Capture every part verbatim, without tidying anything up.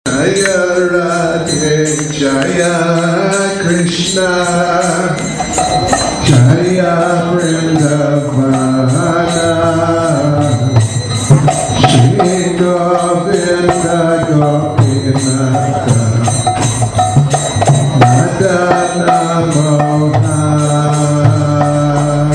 Jaya Radhe Jaya Krishna Jaya Vrindavana Shri Govinda Gopinatha Madana Mohan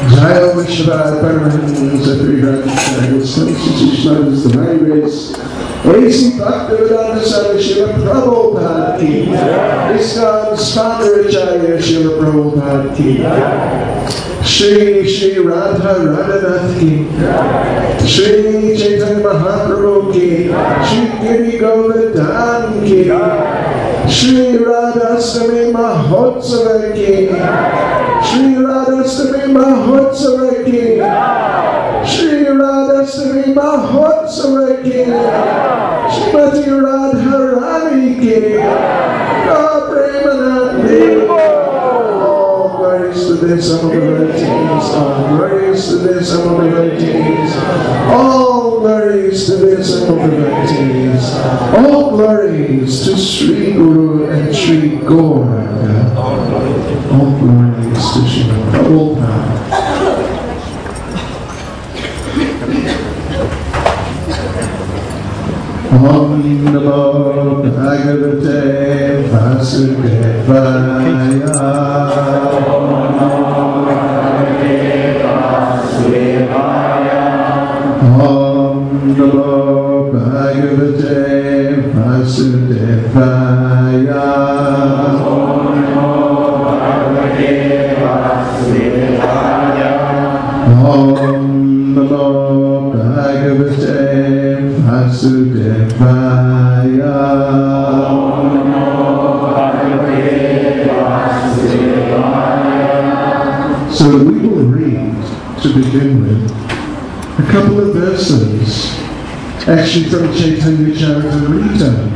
Jaya Vishwa Paramahansa Sri Krishna's Divine Grace. A C Bhaktivedanta Swami Srila Prabhupada Ki. ISKCON's founder Acharya Srila Prabhupada Ki. Shri Shri Radha Radhanath Ki. Shri Chaitanya Mahaprabhu Ki. Shri Giri Govardhan Ki. Shri Radhastami Mahotsava Ki. Shri Radhastami Mahotsava Ki. Shri Radhastami Mahotsava Ki. Shrimati Radharani Ki. Gaur Premanandi. All glories to this among the devotees. All glories to this among the devotees. All glories to this among the devotees. All glories to Sri Guru and Sri Gauranga. All glories to Sri Prabhupada. Om Namo Bhagavate Vasudevaya. Om Namo Bhagavate Vasudevaya. Om Namo Bhagavate Vasudevaya. Om Namo Bhagavate Vasudevaya. Om Namo Bhagavate Vasudevaya. Om Namo Bhagavate Vasudevaya. So we will read, to begin with, a couple of verses, actually from Chaitanya Charitamrita,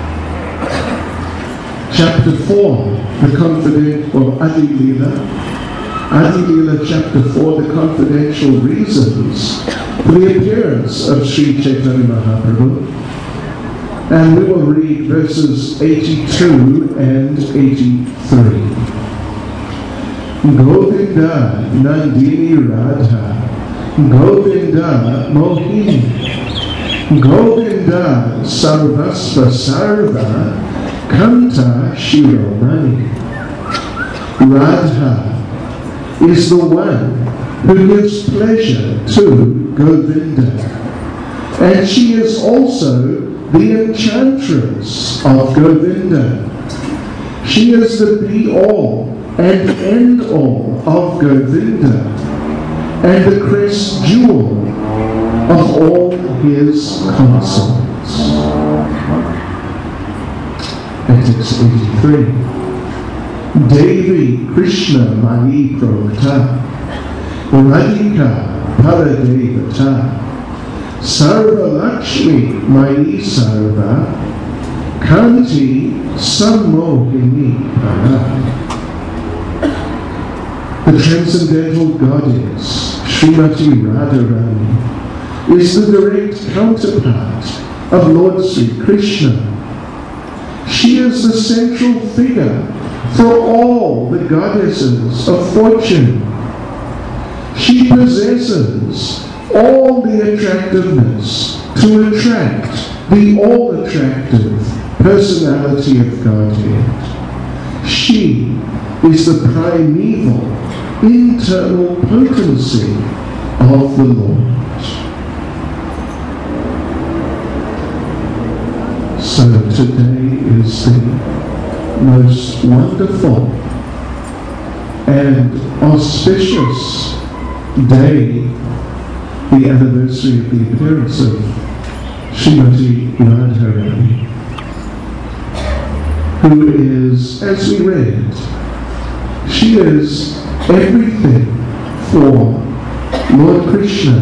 chapter four, the confident, or Adi Lila, Adi Lila chapter four, the confidential reasons for the appearance of Sri Chaitanya Mahaprabhu. And we will read verses eighty-two and eighty-three. Govinda Nandini Radha, Govinda Mohini, Govinda Sarvasva Sarva, Kanta Shiromani. Radha is the one who gives pleasure to Govinda, and she is also the enchantress of Govinda. She is the be-all and end-all of Govinda, and the crest jewel of all his consorts. Antics eighty-three. Devi Krishna Mani Prokta, Radhika Paradevata, Sarva Lakshmi Mani Sarva, Kanti Sammohini Para. The transcendental goddess, Srimati Radharani, is the direct counterpart of Lord Sri Krishna. She is the central figure for all the goddesses of fortune. She possesses all the attractiveness to attract the all-attractive personality of Godhead. She is the primeval, internal potency of the Lord. So today is the most wonderful and auspicious day, the anniversary of the appearance of Srimati Radharani, who is, as we read, she is everything for Lord Krishna.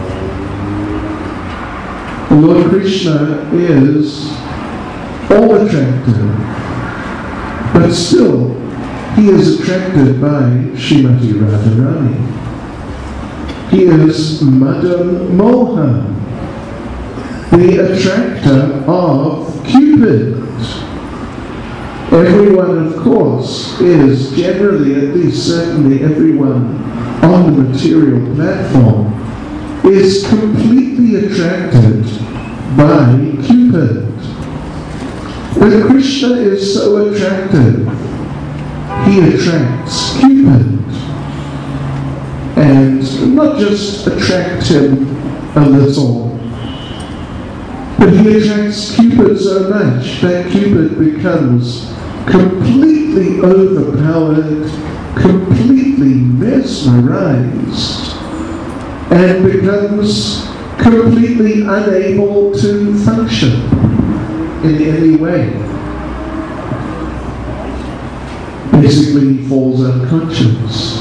Lord Krishna is all attractive, but still he is attracted by Srimati Radharani. He is Madan Mohan, the attractor of Cupid. Everyone, of course, is generally, at least certainly everyone on the material platform, is completely attracted by Cupid. But Krishna is so attractive, he attracts Cupid. and not just attract him a little, but he attracts Cupid so much that Cupid becomes completely overpowered, completely mesmerized, and becomes completely unable to function in any way. Basically, he falls unconscious.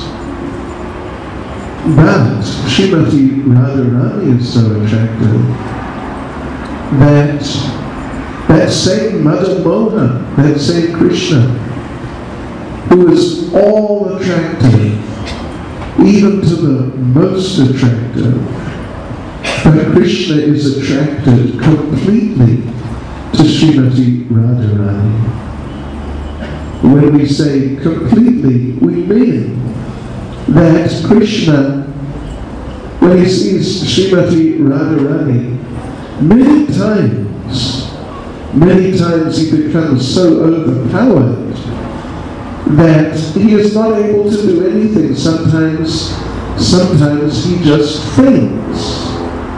But Srimati Radharani is so attractive that that same Madan Mohan, that same Krishna, who is all attractive, even to the most attractive, but Krishna is attracted completely to Srimati Radharani. When we say completely, we mean that Krishna, when he sees Srimati Radharani, many times, many times he becomes so overpowered that he is not able to do anything. Sometimes, sometimes he just faints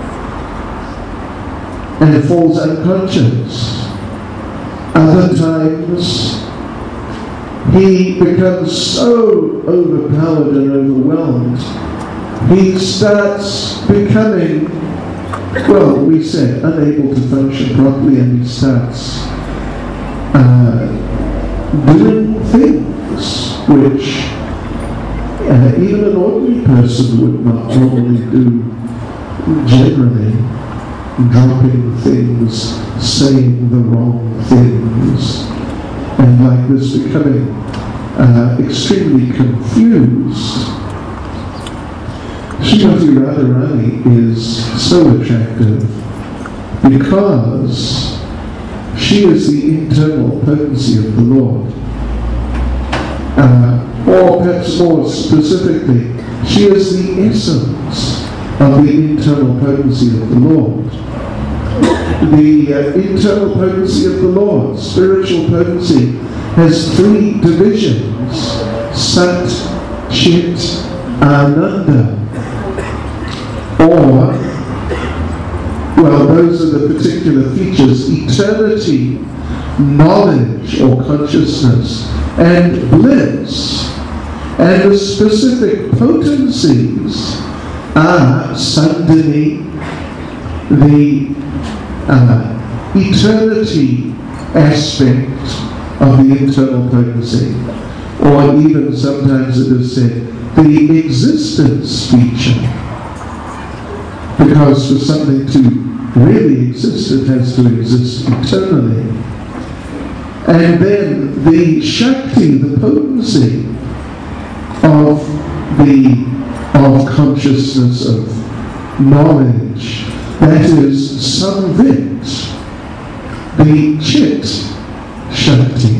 and falls unconscious. Other times, he becomes so overpowered and overwhelmed, he starts becoming, well, we said, unable to function properly, and he starts uh, doing things which uh, even an ordinary person would not normally do generally, dropping things, saying the wrong things, and like this becoming uh, extremely confused. Srimati Radharani is so attractive because she is the internal potency of the Lord. Uh, or perhaps more specifically, she is the essence of the internal potency of the Lord. The uh, internal potency of the Lord, spiritual potency, has three divisions: Sat, Chit, Ananda. Or, well, those are the particular features: eternity, knowledge or consciousness, and bliss. And the specific potencies are Sandhini, the uh, eternity aspect of the internal potency, or even sometimes it is said the existence feature, because for something to really exist it has to exist eternally. And then the Shakti, the potency of the of consciousness, of knowledge, that is Samvit, the Chit Shakti.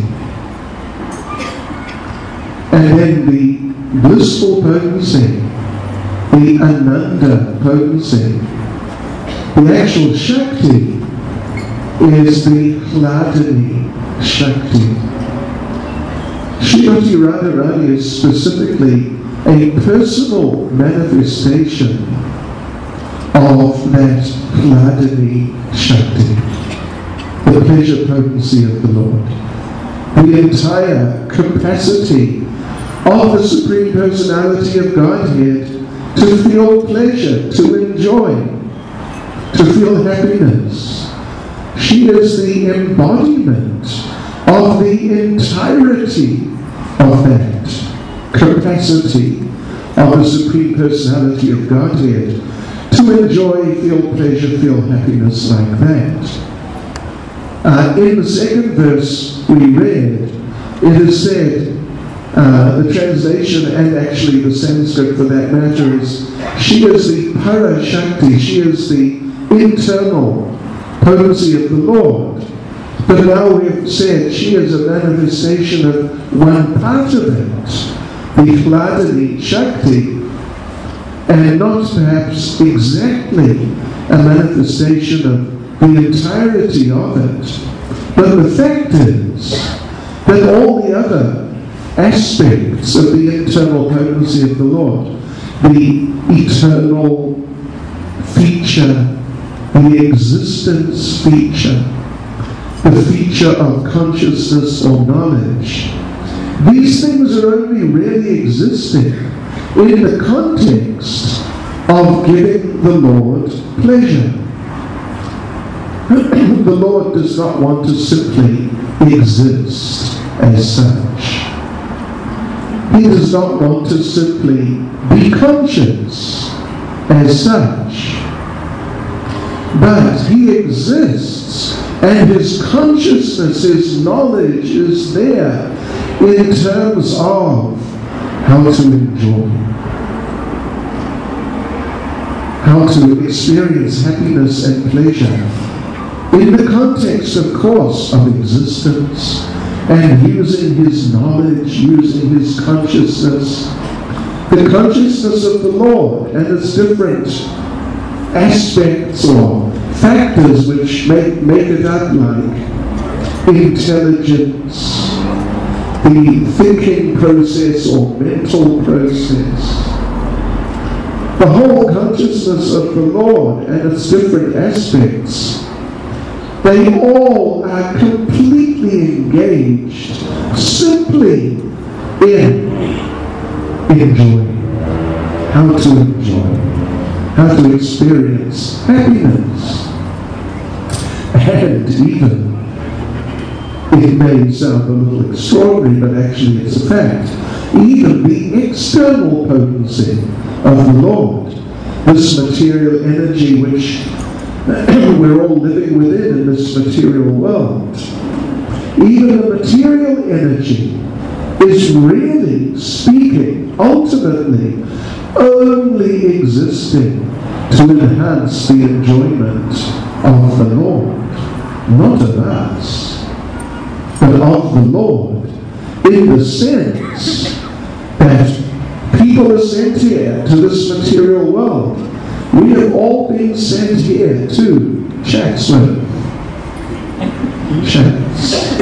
And then the blissful potency, the Ananda potency. The actual Shakti is the Hladini Shakti. Srimati Radharani is specifically a personal manifestation of that Hladini Shakti, the pleasure potency of the Lord. The entire capacity of the Supreme Personality of Godhead to feel pleasure, to enjoy, to feel happiness. She is the embodiment of the entirety of that capacity of the Supreme Personality of Godhead to enjoy, feel pleasure, feel happiness like that. Uh, in the second verse we read, it is said, Uh, the translation and actually the Sanskrit for that matter is, she is the Para Shakti, she is the internal potency of the Lord. But now we've said she is a manifestation of one part of it, the Hladini Shakti, and not perhaps exactly a manifestation of the entirety of it. But the fact is that all the other aspects of the internal potency of the Lord the eternal feature, the existence feature, the feature of consciousness or knowledge. These things are only really existing in the context of giving the Lord pleasure. The Lord does not want to simply exist as such. He does not want to simply be conscious as such. But he exists, and his consciousness, his knowledge is there in terms of how to enjoy, how to experience happiness and pleasure in the context, of course, of existence, and using his knowledge, using his consciousness, the consciousness of the Lord and its different aspects or factors which make, make it up, like intelligence, the thinking process or mental process. The whole consciousness of the Lord and its different aspects, they all are completely engaged simply in enjoying, how to enjoy, how to experience happiness. And even, it may sound a little extraordinary, but actually it's a fact, even the external potency of the Lord, this material energy which we're all living within in this material world, even the material energy is really speaking, ultimately, only existing to enhance the enjoyment of the Lord, not of us, but of the Lord, in the sense that people are sent here to this material world. We have all been sent here to Chatsworth. Chats.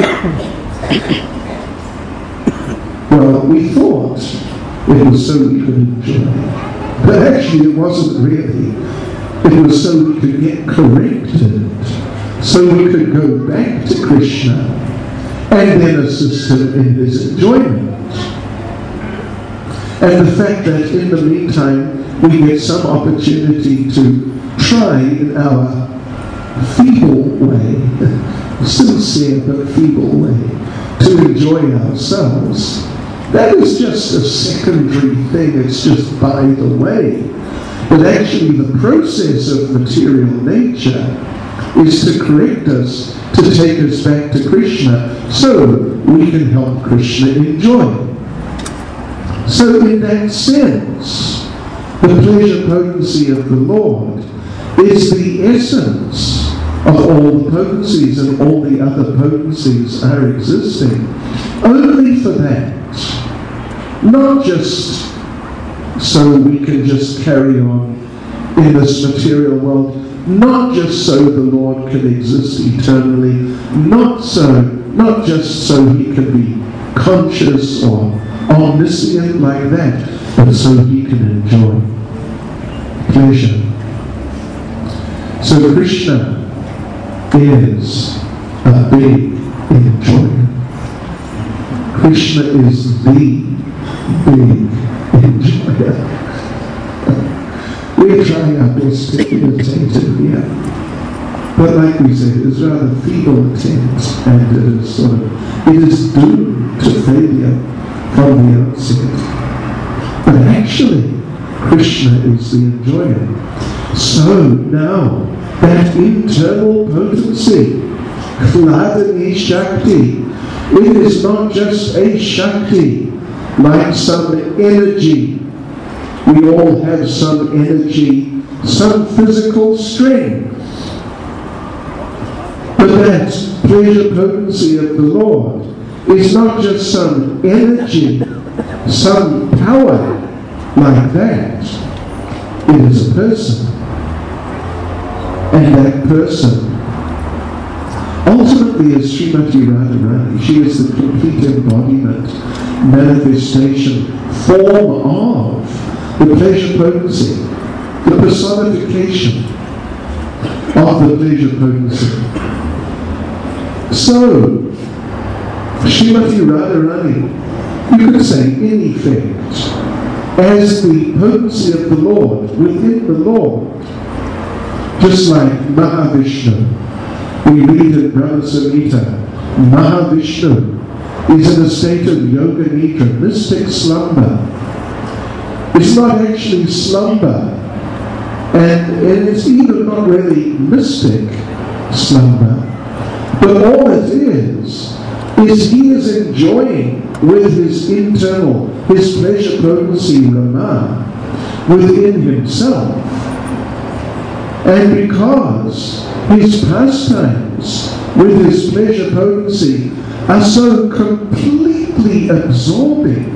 Well, we thought it was so we could enjoy. But actually it wasn't really. It was so we could get corrected, so we could go back to Krishna and then assist him in his enjoyment. And the fact that in the meantime we get some opportunity to try in our feeble way, sincere but feeble way, to enjoy ourselves, that is just a secondary thing, it's just by the way. But actually the process of material nature is to correct us, to take us back to Krishna, so we can help Krishna enjoy. So in that sense, the pleasure potency of the Lord is the essence of all the potencies, and all the other potencies are existing only for that. Not just so we can just carry on in this material world, not just so the Lord can exist eternally, not so, not just so he can be conscious or omniscient like that, but so he can enjoy pleasure. So Krishna is a big enjoyer. Krishna is the big enjoyer. We're trying our best to imitate him here. But like we said, it's rather feeble attempt, and it is sort of, it is doomed to failure from the outset. But actually, Krishna is the enjoyer. So now, that internal potency, Hladani Shakti, it is not just a Shakti, like some energy. We all have some energy, some physical strength. But that pleasure potency of the Lord is not just some energy, some power like that. It is a person. And that person ultimately is Srimati Radharani. She is the complete embodiment, manifestation, form of the pleasure potency, the personification of the pleasure potency. So, Srimati Radharani, you could say in effect, as the potency of the Lord within the Lord, just like Mahavishnu. We read in Brahma Samhita, Mahavishnu is in a state of yoga nidra, mystic slumber. It's not actually slumber, and, and it's even not really mystic slumber, but all it is, is he is enjoying with his internal, his pleasure potency Rama, within himself. And because his pastimes with his pleasure potency are so completely absorbing,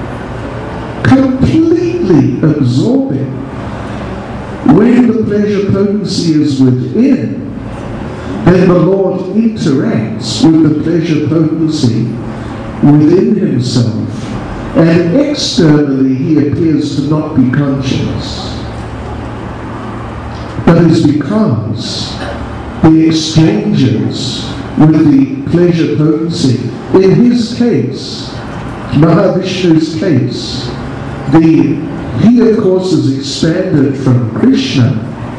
completely absorbing, when the pleasure potency is within, then the Lord interacts with the pleasure potency within himself, and externally he appears to not be conscious. But it's because the exchanges with the pleasure potency, in his case, Mahavishnu's case, the, he of course is expanded from Krishna,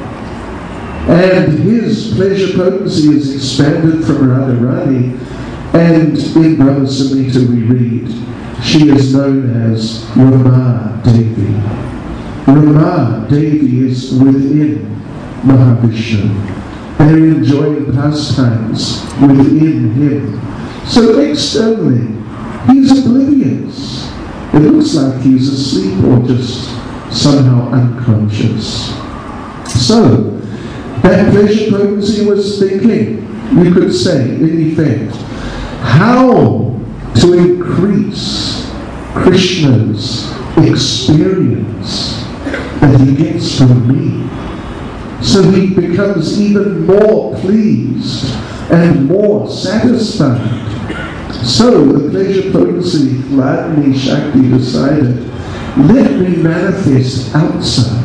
and his pleasure potency is expanded from Radharani, and in Brahma Samhita we read, she is known as Rama Devi. Rama Devi is within Mahavishnu. They're enjoying pastimes within him. So externally, he's oblivious. It looks like he's asleep or just somehow unconscious. So, that pleasure potency was thinking, you could say, in effect, how to increase Krishna's experience that he gets from me. So he becomes even more pleased and more satisfied. So the pleasure potency, Hladni Shakti, decided, let me manifest outside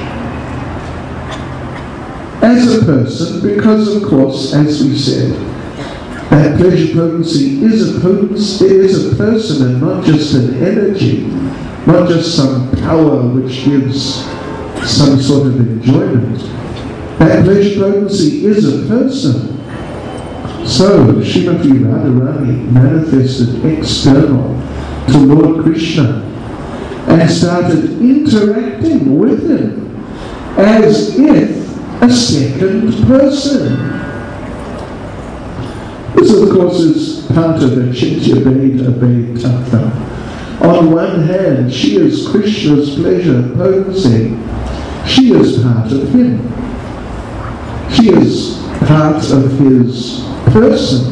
as a person, because of course, as we said, that pleasure potency is a potency, is a person and not just an energy, not just some power which gives some sort of enjoyment. That pleasure potency is a person. So Srimati Radharani manifested external to Lord Krishna and started interacting with him as if a second person. This of course is part of the Chitya Veda Veda Tattva. On one hand, she is Krishna's pleasure potency. She is part of him. She is part of his person.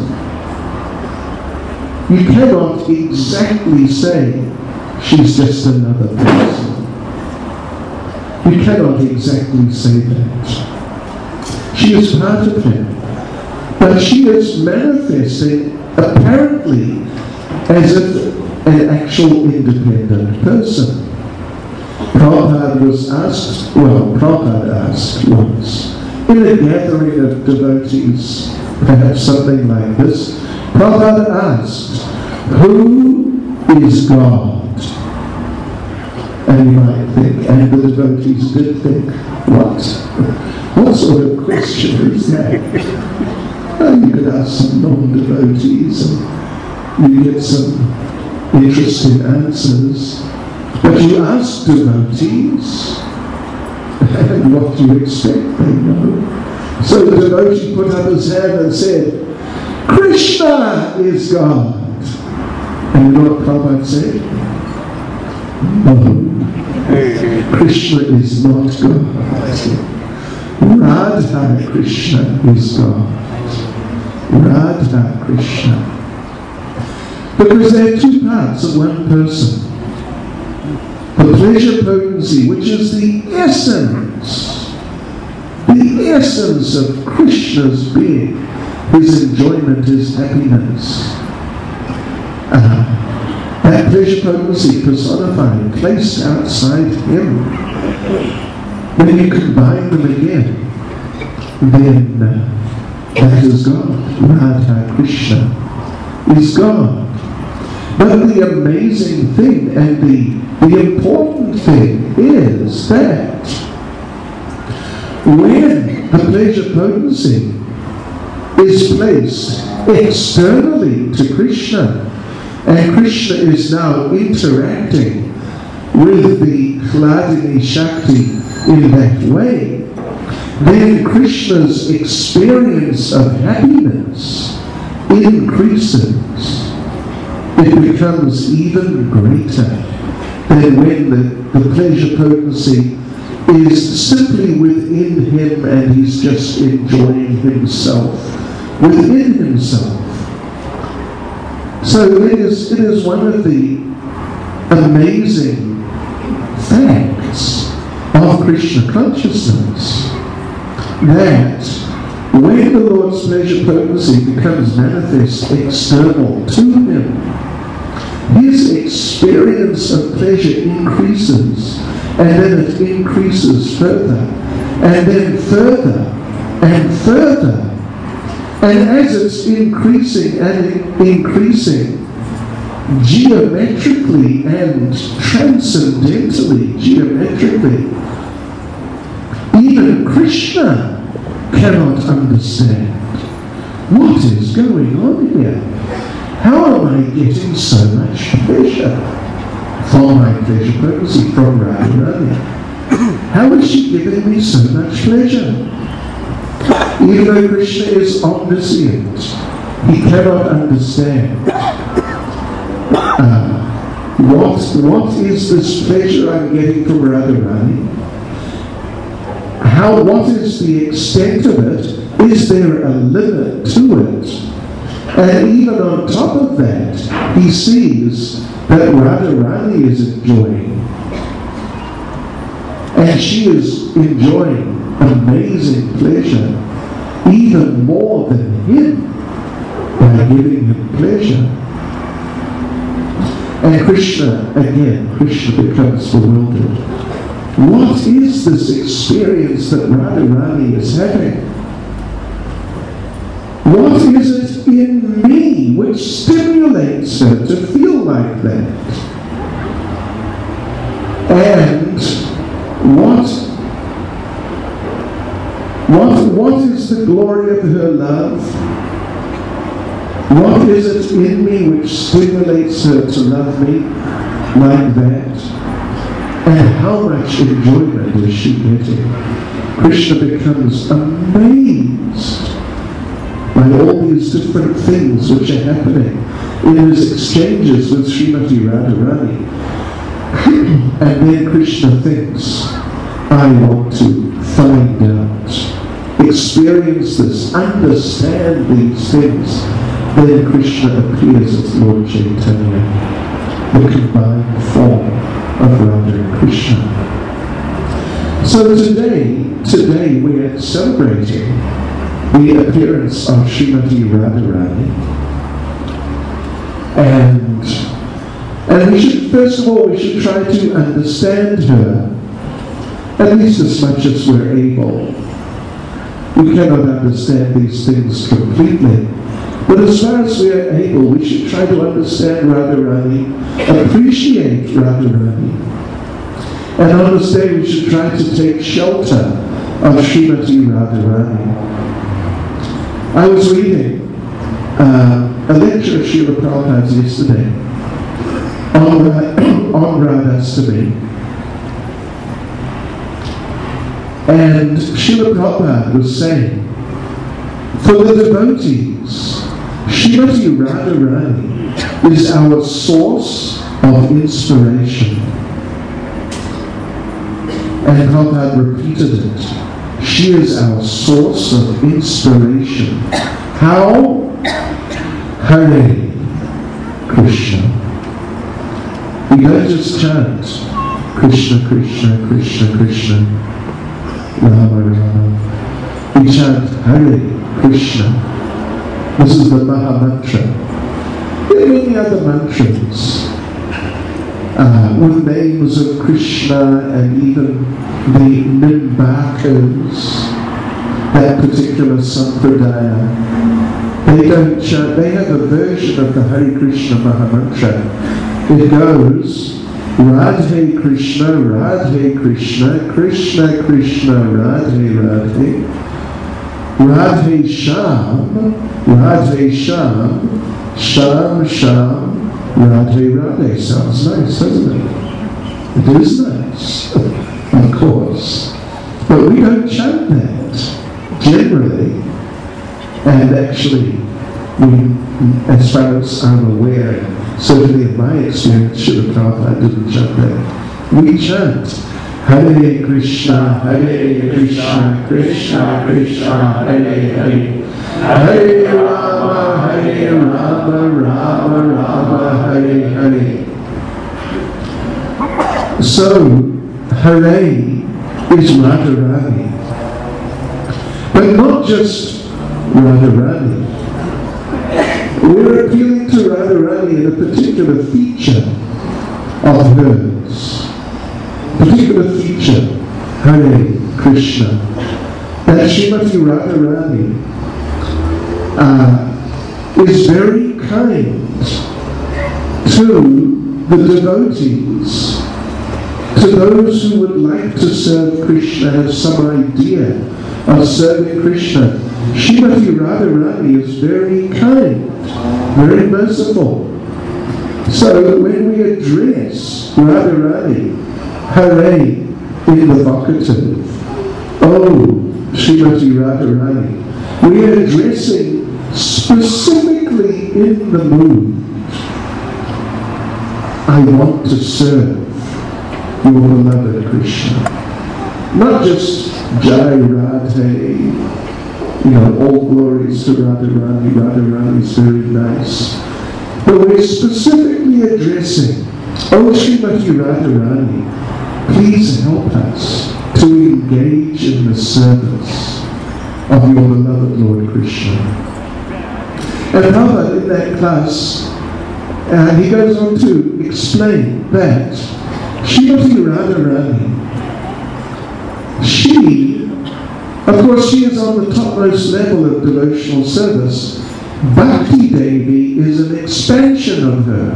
You cannot exactly say she's just another person. You cannot exactly say that. She is part of him. But she is manifesting apparently as if an actual independent person. Prabhupada was asked, well, Prabhupada asked once, in a gathering of devotees, perhaps something like this, Prabhupada asked, who is God? And you might think, and the devotees did think, what? What sort of question is that? Well, you could ask some non-devotees and you get some interesting answers. But you ask devotees, and what do you expect they know? So the devotee put up his hand and said, Krishna is God. And you know what Prabhupada said? No. Krishna is not God. Radha Krishna is God. Radha Krishna. Because there are two parts of one person. The pleasure potency, which is the essence, the essence of Krishna's being, his enjoyment, his happiness. Uh, that pleasure potency personified, placed outside him. When you combine them again, then uh, that is God. Radha Krishna is God. But the amazing thing and the, the important thing is that when the pleasure potency is placed externally to Krishna, and Krishna is now interacting with the Hladini Shakti in that way, then Krishna's experience of happiness increases. It becomes even greater than when the, the pleasure potency is simply within him and he's just enjoying himself within himself. So it is, it is one of the amazing facts of Krishna consciousness that when the Lord's pleasure potency becomes manifest external to him, his experience of pleasure increases, and then it increases further, and then further, and further. And as it's increasing and increasing, geometrically and transcendentally, geometrically, even Krishna cannot understand what is going on here. How am I getting so much pleasure from my pleasure potency, from Radharani? How is she giving me so much pleasure? Even though Krishna is omniscient, he cannot understand uh, what, what is this pleasure I'm getting from Radharani? How, what is the extent of it? Is there a limit to it? And even on top of that, he sees that Radharani is enjoying. And she is enjoying amazing pleasure, even more than him, by giving him pleasure. And Krishna, again, Krishna becomes bewildered. What is this experience that Radharani is having? What is it in me which stimulates her to feel like that? And what, what, what is the glory of her love? What is it in me which stimulates her to love me like that? And how much enjoyment is she getting? Krishna becomes amazed by all these different things which are happening in his exchanges with Srimati Radharani. And then Krishna thinks, I want to find out, experience this, understand these things. Then Krishna appears as Lord Chaitanya, the combined form of Radha and Krishna. So today, today we are celebrating the appearance of Srimati Radharani. And, and we should, first of all, we should try to understand her, at least as much as we're able. We cannot understand these things completely. But as far as we are able, we should try to understand Radharani, appreciate Radharani. And on this day, we should try to take shelter of Srimati Radharani. I was reading uh, a lecture of Srila Prabhupada's yesterday on, uh, on Radhastami. And Srila Prabhupada was saying, for the devotees, Srimati Radharani is our source of inspiration. And Prabhupada repeated it. She is our source of inspiration. How? Hare Krishna. We don't just chant Krishna, Krishna, Krishna, Krishna, Rama, Rama. We chant Hare Krishna. This is the Maha Mantra. There are many other mantras uh, with names of Krishna and even the Nimbakas, that particular sampradaya, they don't chant, they have a version of the Hare Krishna Mahamantra. It goes, Radhe Krishna, Radhe Krishna, Krishna Krishna, Radhe Radhe, Radhe Shyam, Radhe Shyam, Shyam Shyam, Radhe Radhe. Sounds nice, doesn't it? It is nice, of course. But we don't chant that, generally. And actually, we, as far as I'm aware, certainly in my experience, Srila Prabhupada didn't chant that. We chant Hare Krishna, Hare Krishna, Krishna Krishna, Hare Hare, Hare Rama, Hare Rama, Rama Rama, Hare Hare. So, Hare is Radharani. But not just Radharani. We're appealing to Radharani in a particular feature of hers. Particular feature, Hare Krishna. That Srimati Radharani uh, is very kind to the devotees, to those who would like to serve Krishna, have some idea of serving Krishna. Srimati Radharani is very kind, very merciful. So when we address Radharani, Hare in the vocative, oh Srimati Radharani, we are addressing specifically in the mood, I want to serve your beloved Krishna. Not just Jai Radhe, you know, all glories to Radharani, Radharani is very nice. But we're specifically addressing, oh Srimati Radharani, please help us to engage in the service of your beloved Lord Krishna. And Prabhupada in that class, uh, he goes on to explain that Srimati Radharani, she, of course, she is on the topmost level of devotional service. Bhakti Devi is an expansion of her.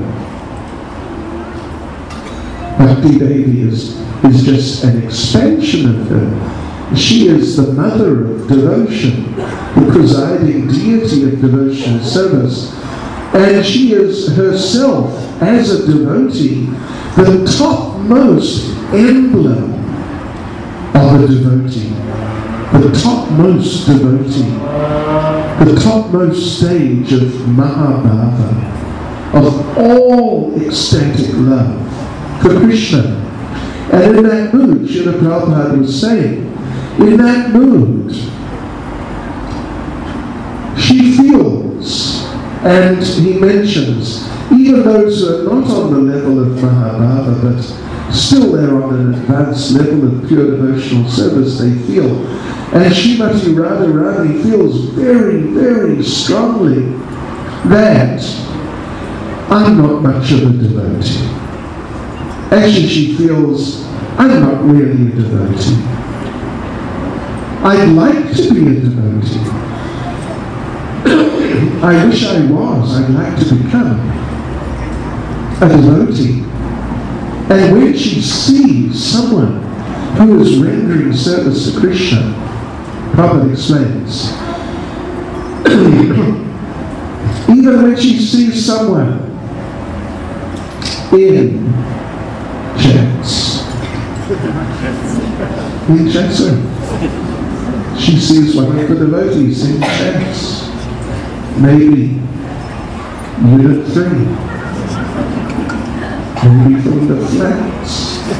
Bhakti Devi is, is just an expansion of her. She is the mother of devotion, the presiding deity of devotional service. And she is herself, as a devotee, the topmost emblem of a devotee. The topmost devotee, the topmost stage of Mahabhava, of all ecstatic love for Krishna. And in that mood, Srila Prabhupada was saying, in that mood, she feels, and he mentions, even those who are not on the level of Mahabhava, but still they're on an advanced level of pure devotional service, they feel. And Srimati Radharani feels very, very strongly that I'm not much of a devotee. Actually, she feels I'm not really a devotee. I'd like to be a devotee. I wish I was. I'd like to become a devotee. And when she sees someone who is rendering service to Krishna, Prabhupada explains, even when she sees someone in chants, in chants, she sees one of the devotees in chants, maybe unit three, maybe from the flats.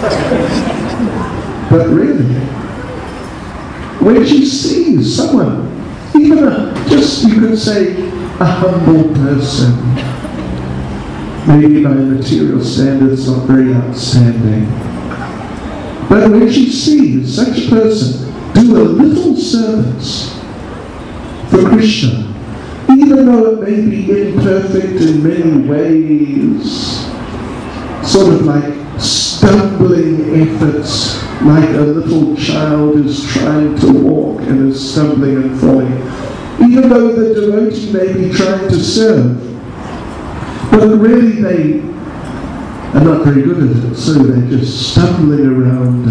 But really, when she sees someone, even a, just you could say, a humble person, maybe by material standards not very outstanding, but when she sees such a person do a little service for Krishna, even though it may be imperfect in many ways, sort of like stumbling efforts, like a little child is trying to walk and is stumbling and falling, even though the devotee may be trying to serve, but really they are not very good at it, so they're just stumbling around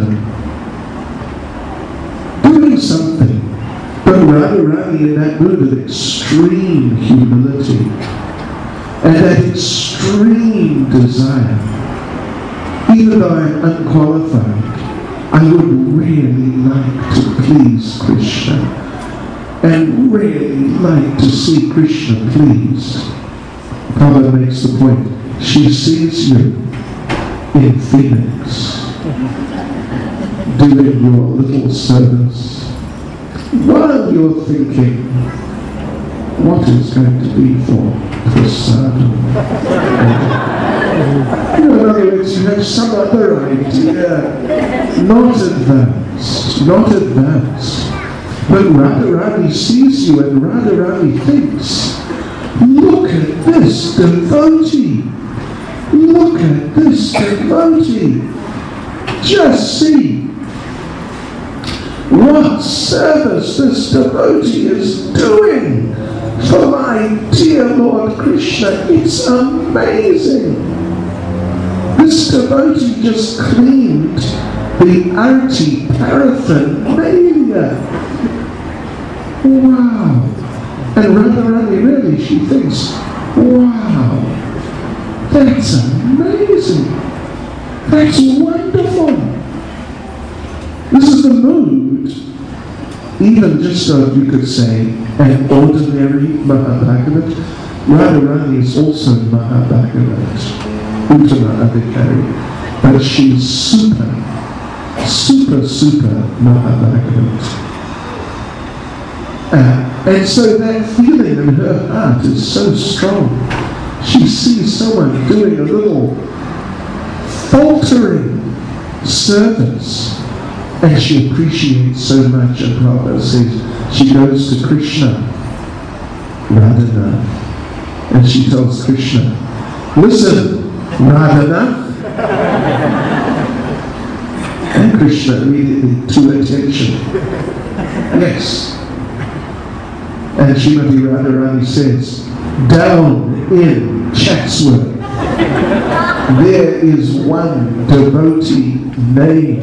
and doing something, but Radharani in that mood of extreme humility and that extreme desire. Even though I'm unqualified, I would really like to please Krishna and really like to see Krishna pleased. Prabhupada makes the point. She sees you in Phoenix doing your little service while you're thinking, what is going to be for prasadam? You know, in other words, you have some other idea, not advanced, not advanced. But Radharani sees you and Radharani thinks, look at this devotee, look at this devotee, just see what service this devotee is doing for my dear Lord Krishna. It's amazing. This devotee just cleaned the arti paraphernalia. Wow. And Radharani really, she thinks, wow, that's amazing. That's wonderful. This is the mood, even just so you could say, an ordinary Mahabhagavat. Radharani is also Mahabhagavat. Uttama Adhikari, but she's super, super, super Mahabhagavat. Uh, and so that feeling in her heart is so strong. She sees someone doing a little faltering service, and she appreciates so much. And Prabhupada says she goes to Krishna, Radhana, and she tells Krishna, listen, Radhana. And Krishna immediately to attention. Yes. And Srimati Radharani says, down in Chatsworth, there is one devotee named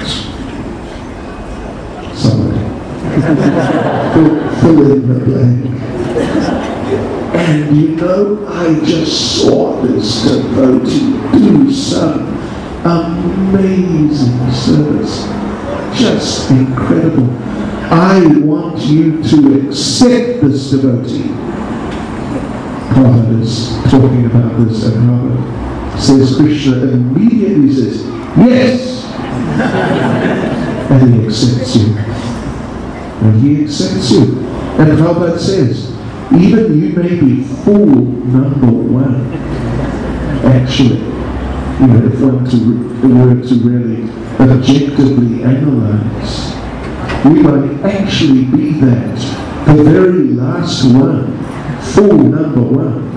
somebody. fill, fill in the blank. And you know, I just saw this devotee do some amazing service. Just incredible. I want you to accept this devotee. Prabhupada is talking about this, and Prabhupada says, Krishna immediately says, yes! And he accepts you. And he accepts you. And Prabhupada says, even you may be fool number one. Actually, you know, if one to, were to really objectively analyze, we might actually be that, the very last one, fool number one.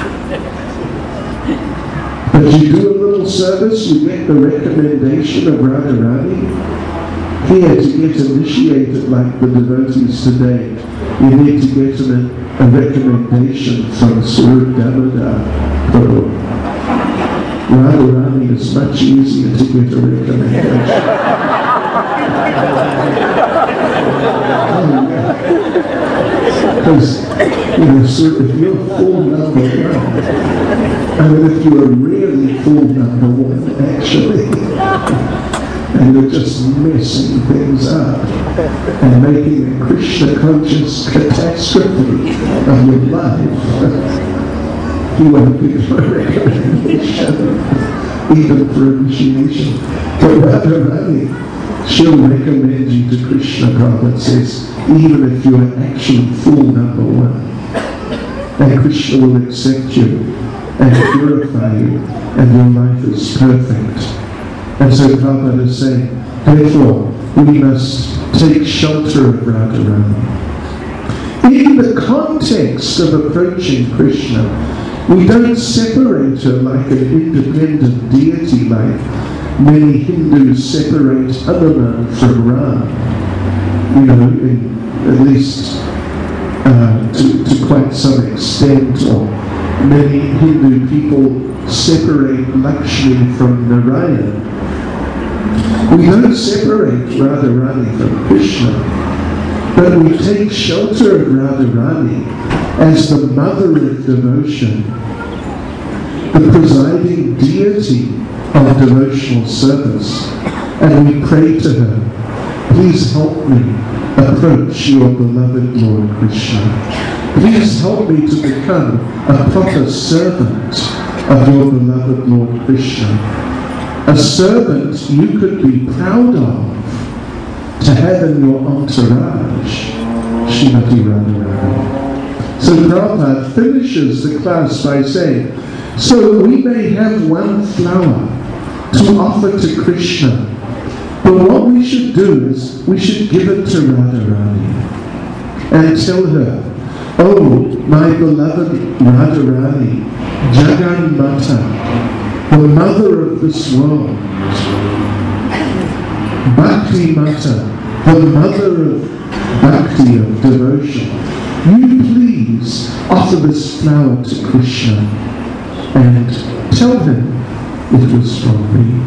But you do a little service, you get the recommendation of Radharani. Here, to get initiated like the devotees today, you need to get an, a recommendation from Surat Damodar Prabhu. Radharani is much easier to get a recommendation. Because, you know, sir, if you're full number one, I mean, if you are really full number one, actually, and you're just messing things up and making a Krishna conscious catastrophe of your life, you won't give a recommendation, even for initiation. But Radharani, she'll recommend you to Krishna. Prabhupada says, even if you are actually full number one, and Krishna will accept you and purify you, and your life is perfect. And so Prabhupada is saying, therefore, we must take shelter of Radharani. In the context of approaching Krishna, We don't separate her like an independent deity, like many Hindus separate Hanuman from Ram. You know, in, at least uh, to, to quite some extent, or many Hindu people separate Lakshmi from Narayana. We don't separate Radharani from Krishna, but we take shelter of Radharani as the mother of devotion, the presiding deity of devotional service, and we pray to her, please help me approach your beloved Lord Krishna. Please help me to become a proper servant of your beloved Lord Krishna. A servant you could be proud of to have in your entourage, Srimati Radharani. So Prabhupada finishes the class by saying, so we may have one flower to offer to Krishna, but what we should do is we should give it to Radharani and tell her, oh, my beloved Radharani, Jagan Mata, the mother of this world, Bhakti Mata, the mother of Bhakti, of devotion, you please offer this flower to Krishna and tell him it was from me.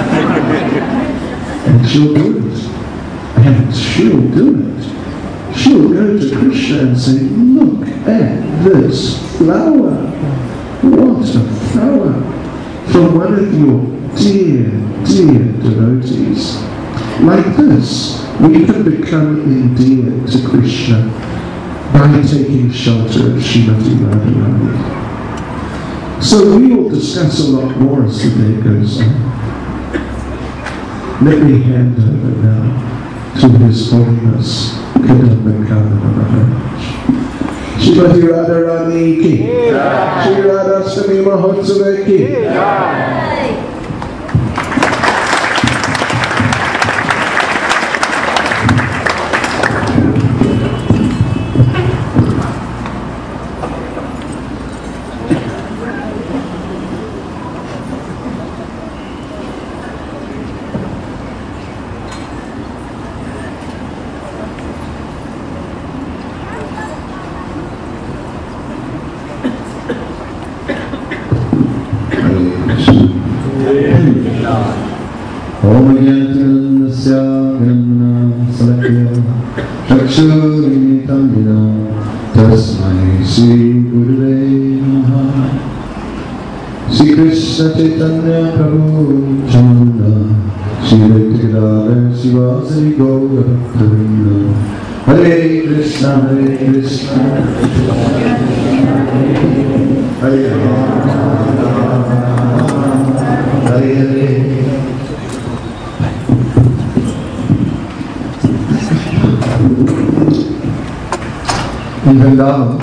And she'll do it. And she'll do it. She'll go to Krishna and say, look at this flower. What a flower. From one of your dear, dear devotees. Like this, we can become endeared to Krishna by taking shelter of Srimati Radharani. So we will discuss a lot more as the day goes on. Let me hand over now to His Holiness Kadamba Kamala Maharaj. Srimati Radharani ki, Shri Radhastami Mahotsava ki. Om Gyanatyanasya Gyanana Salakya Chakshurinitam Yena Tasmai Sri Gurave Namaha. Sri Krishna Chaitanya Prabhu Nityananda, Sri Advaita Shiva Sri Gaura Bhakta-vrinda. Hare Krishna, Hare Krishna, Hare Rama, Hare Hare. In Vrindavan,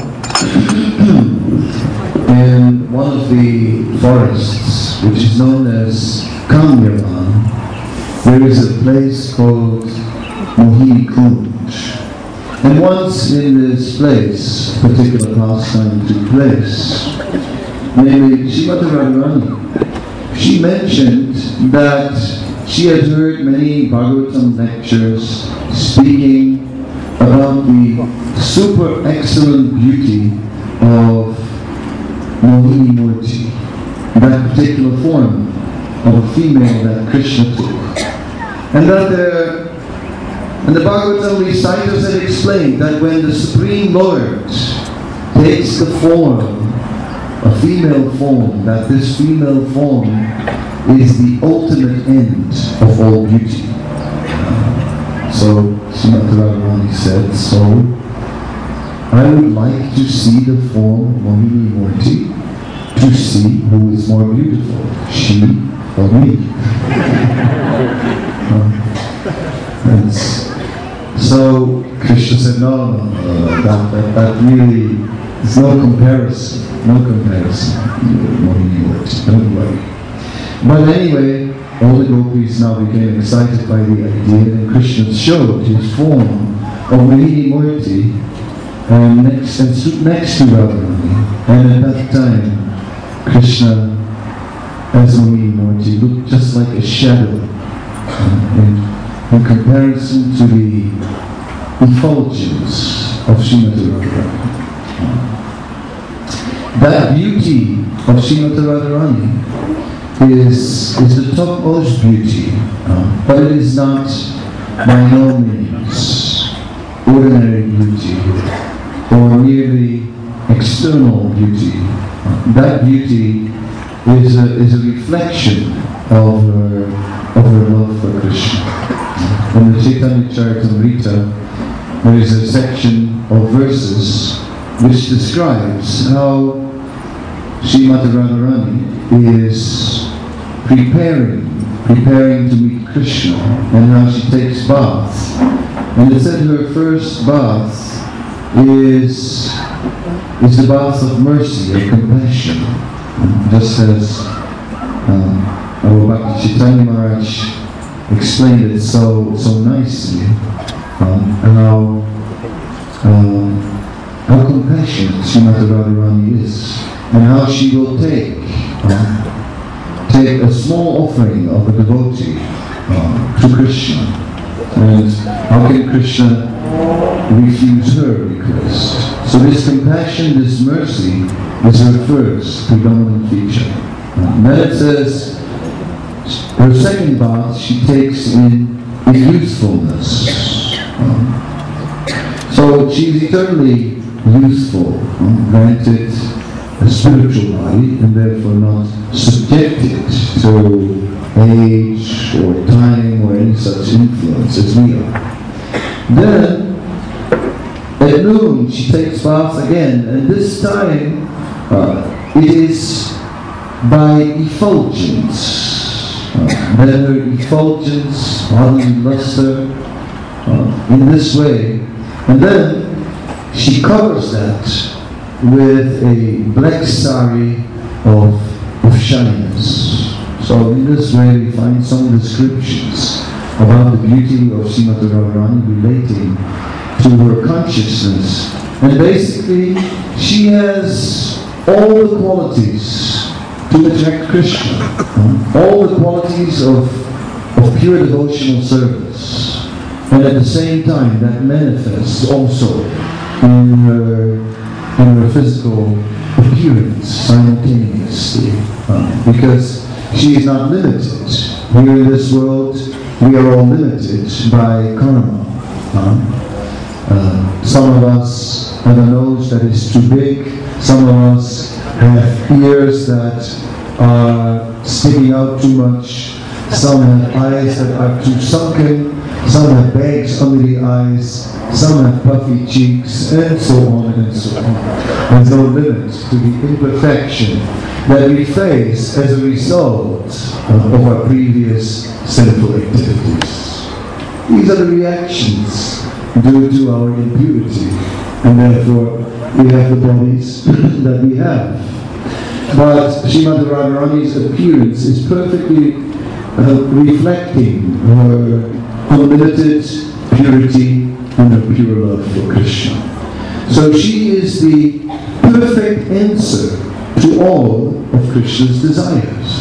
in one of the forests, which is known as Kamyavan, there is a place called Mohini Kunj. And once in this place, a particular pastime took place. Namely, Srimati Radharani, she mentioned that she had heard many Bhagavatam lectures speaking about the super excellent beauty of Mohini Murti, that particular form of a female that Krishna took. And that there, and the Bhagavatam reciters had explained that when the Supreme Lord takes the form, a female form, that this female form is the ultimate end of all beauty. So Srimati Radharani said, so I would like to see the form of Mohini Murti, to see who is more beautiful, she or me. uh, so Krishna said, no, no, no, that, that, that really, there's no comparison, no comparison, Mohini Murti, don't worry. But anyway, all the gopis now became excited by the idea, and Krishna showed his form of Mohini Murti um, next, and stood next to Radharani. And at that time, Krishna as Mohini Moorti looked just like a shadow uh, in, in comparison to the effulgence of Srimati Radharani. That beauty of Srimati Radharani is, is the topmost beauty, uh, but it is not by no means ordinary beauty or merely external beauty. Uh, that beauty is a, is a reflection of her, of her love for Krishna. Uh, in the Chaitanya Charitamrita, there is a section of verses which describes how Srimati Radharani is preparing, preparing to meet Krishna, and how she takes bath. And it said her first bath is, is the bath of mercy, of compassion. Just as um, our Bhakti Chaitanya Maharaj explained it so, so nicely, um, how, um, how compassionate Srimati Radharani is, and how she will take uh, take a small offering of a devotee uh, to Krishna. And how can Krishna refuse her request? So this compassion, this mercy, is her first predominant feature. And then it says, her second bath she takes in, in youthfulness. Um, so she's eternally youthful, um, granted a spiritual body, and therefore not subjected to age or time or any such influence as we are. Then, at noon, she takes bath again, and this time uh, it is by effulgence. Uh, then her effulgence, bodily luster, uh, in this way, and then she covers that with a black sari of, of shyness. So in this way we find some descriptions about the beauty of Srimati Radharani relating to her consciousness. And basically she has all the qualities to attract Krishna, all the qualities of, of pure devotional service. And at the same time that manifests also in her in her physical appearance simultaneously, uh, because she is not limited. Here in this world, we are all limited by karma. Uh, uh, some of us have a nose that is too big, some of us have ears that are sticking out too much, some have eyes that are too sunken, some have bags under the eyes, some have puffy cheeks, and so on and so on. There's no limit to the imperfection that we face as a result of, of our previous sinful activities. These are the reactions due to our impurity, and therefore we have the bodies that we have. But Srimati Radharani's appearance is perfectly uh, reflecting her unlimited purity and her pure love for Krishna. So she is the perfect answer to all of Krishna's desires.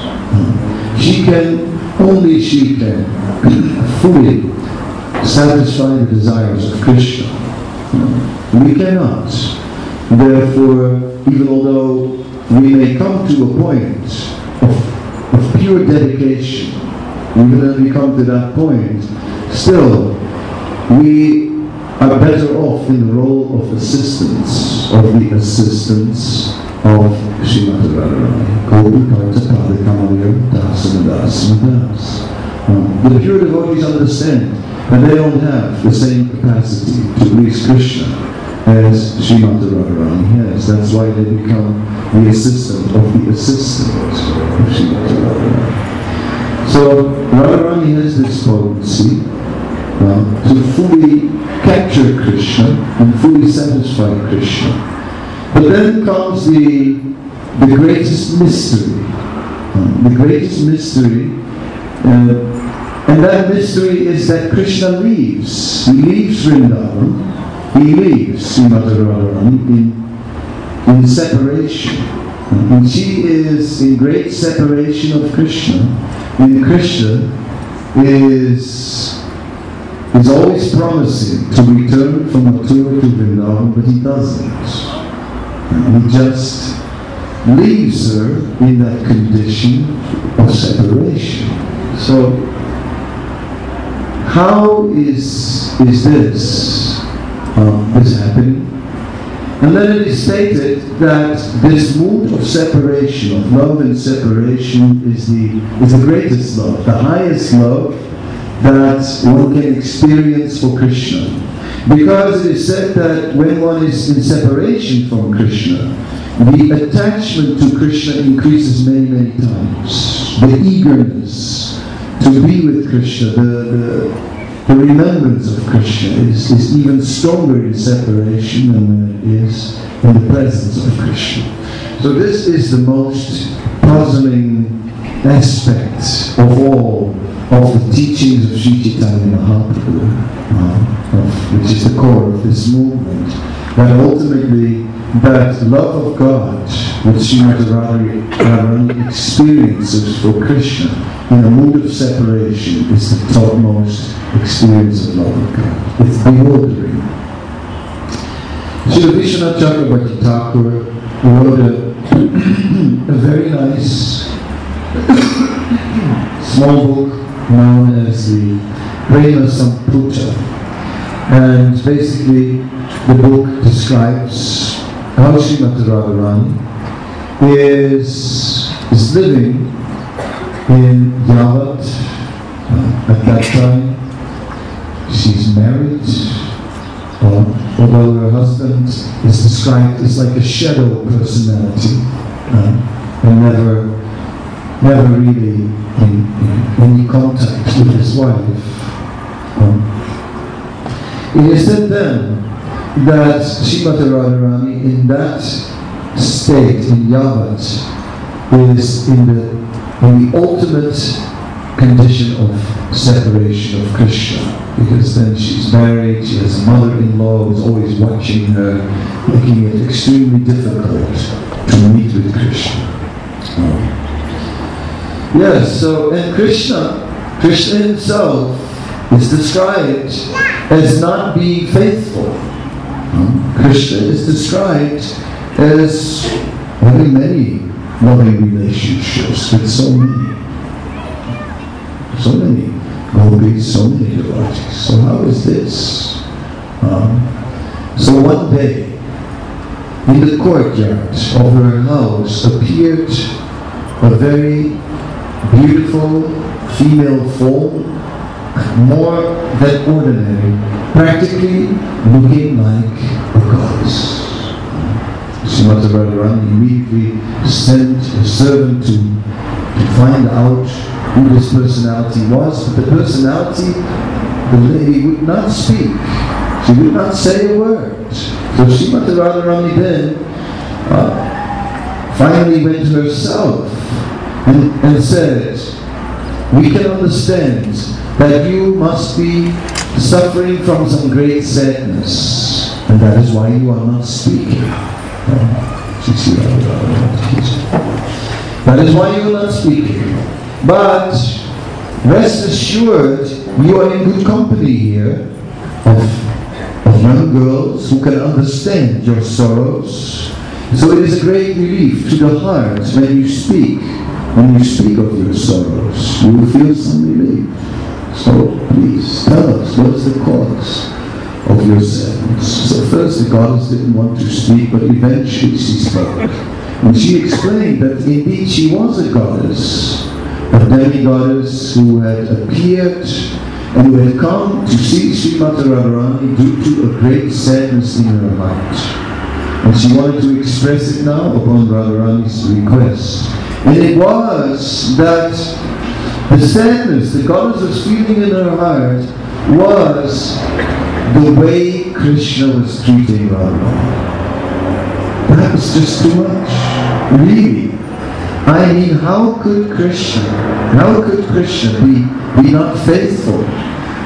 She can, only she can fully satisfy the desires of Krishna. We cannot. Therefore, even although we may come to a point of, of pure dedication, even when we come to that point, still we are better off in the role of assistants, of the assistants of Srimati Radharani. The pure devotees understand that they don't have the same capacity to please Krishna as Srimati Radharani has. That's why they become the assistant of the assistant of Srimati Radharani. So Radharani has this potency uh, to fully capture Krishna and fully satisfy Krishna. But then comes the, the greatest mystery. Uh, the greatest mystery, uh, and that mystery is that Krishna leaves. He leaves Vrindavan, he leaves Srimati Radharani in, in separation. And she is in great separation of Krishna. And Krishna is, is always promising to return from Mathura to Vrindavan, but he doesn't. And he just leaves her in that condition of separation. So, how is, is this, um, this happening? And then it is stated that this mood of separation, of love and separation, is the, is the greatest love, the highest love that one can experience for Krishna. Because it is said that when one is in separation from Krishna, the attachment to Krishna increases many, many times. The eagerness to be with Krishna, the, the The remembrance of Krishna is, is even stronger in separation than it is in the presence of Krishna. So this is the most puzzling aspect of all of the teachings of Sri Chaitanya Mahaprabhu, uh, of, which is the core of this movement, that ultimately that love of God which Srimati Radharani experiences for Krishna in a mood of separation is the topmost experience of love of God. It's bewildering. Srila Vishwanath Chakrabarti Thakur wrote a, a very nice small book known as the Prema Samputa, and basically the book describes how Srimati Radharani is, is living in Yavat uh, at that time. She's married, uh, although her husband is described as like a shadow personality, uh, and never, never really in, in any contact with his wife. Um, it is said then that Srimati Radharani in that state, in Yavat, is in the, in the ultimate condition of separation of Krishna, because then she's married, she has a mother-in-law who's always watching her, making it extremely difficult to meet with Krishna. Oh. Yes, so, and Krishna, Krishna himself is described as not being faithful. Krishna is described as having many loving relationships with so many, so many gopis, so many devotees. So how is this? Um, so one day, in the courtyard of her house appeared a very beautiful female form, more than ordinary, practically looking like a goddess. Srimati Radharani immediately sent a servant to, to find out who this personality was, but the personality, the lady would not speak. She would not say a word. So Srimati Radharani then uh, finally went to herself and, and said, "We can understand that you must be suffering from some great sadness, and that is why you are not speaking. That is why you are not speaking. But rest assured, you are in good company here of, of young girls who can understand your sorrows. So it is a great relief to the heart when you speak, when you speak of your sorrows. You will feel some relief. So please tell us, what is the cause of your sadness?" So first the goddess didn't want to speak, but eventually she spoke. And she explained that indeed she was a goddess, a demi-goddess who had appeared and who had come to see Srimati Radharani due to a great sadness in her heart. And she wanted to express it now upon Radharani's request. And it was that the sadness the goddess was feeling in her heart was the way Krishna was treating Radharani. That was just too much. Really. I mean, how could Krishna, how could Krishna be, be not faithful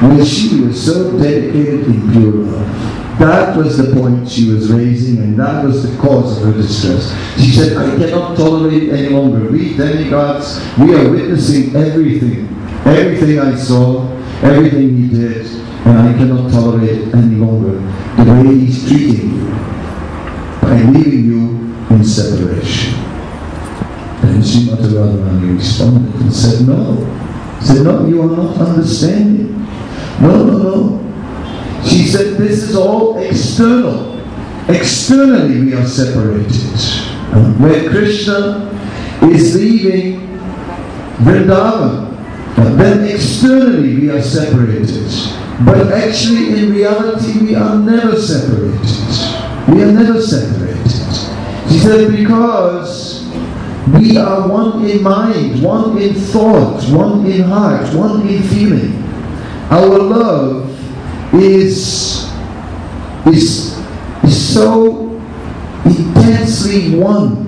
where she was so dedicated in pure love. That was the point she was raising, and that was the cause of her distress. She said, I cannot tolerate any longer. We demigods, we are witnessing everything. Everything I saw, everything he did, and I cannot tolerate it any longer. The way he's treating you, by leaving you in separation. And Srimati Radharani responded and said, no. Said, no, you are not understanding. No, no, no. She said, this is all external. Externally we are separated. Where Krishna is leaving Vrindavan, then externally we are separated. But actually in reality we are never separated. We are never separated. She said, because we are one in mind, one in thought, one in heart, one in feeling. Our love is, is, is so intensely one.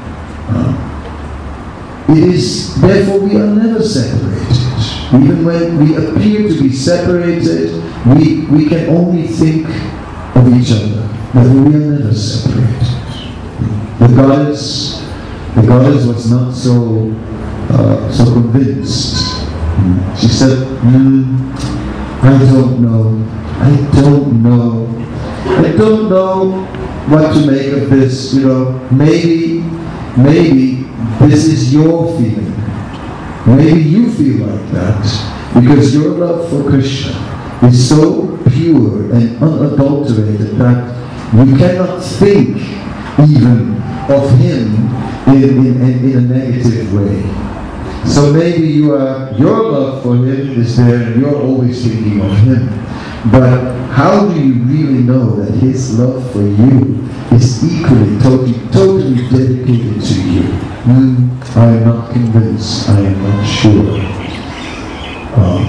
Uh, it is, therefore we are never separated. Even when we appear to be separated, we, we can only think of each other, but we are never separated. The goddess, the goddess was not so, uh, so convinced. She said, mm, I don't know, I don't know, I don't know what to make of this, you know, maybe, maybe this is your feeling, maybe you feel like that, because your love for Krishna is so pure and unadulterated that you cannot think even of him in, in, in, in a negative way. So maybe you are, your love for him is there and you're always thinking of him. But how do you really know that his love for you is equally, totally, totally dedicated to you? Mm, I am not convinced. I am not sure. Um,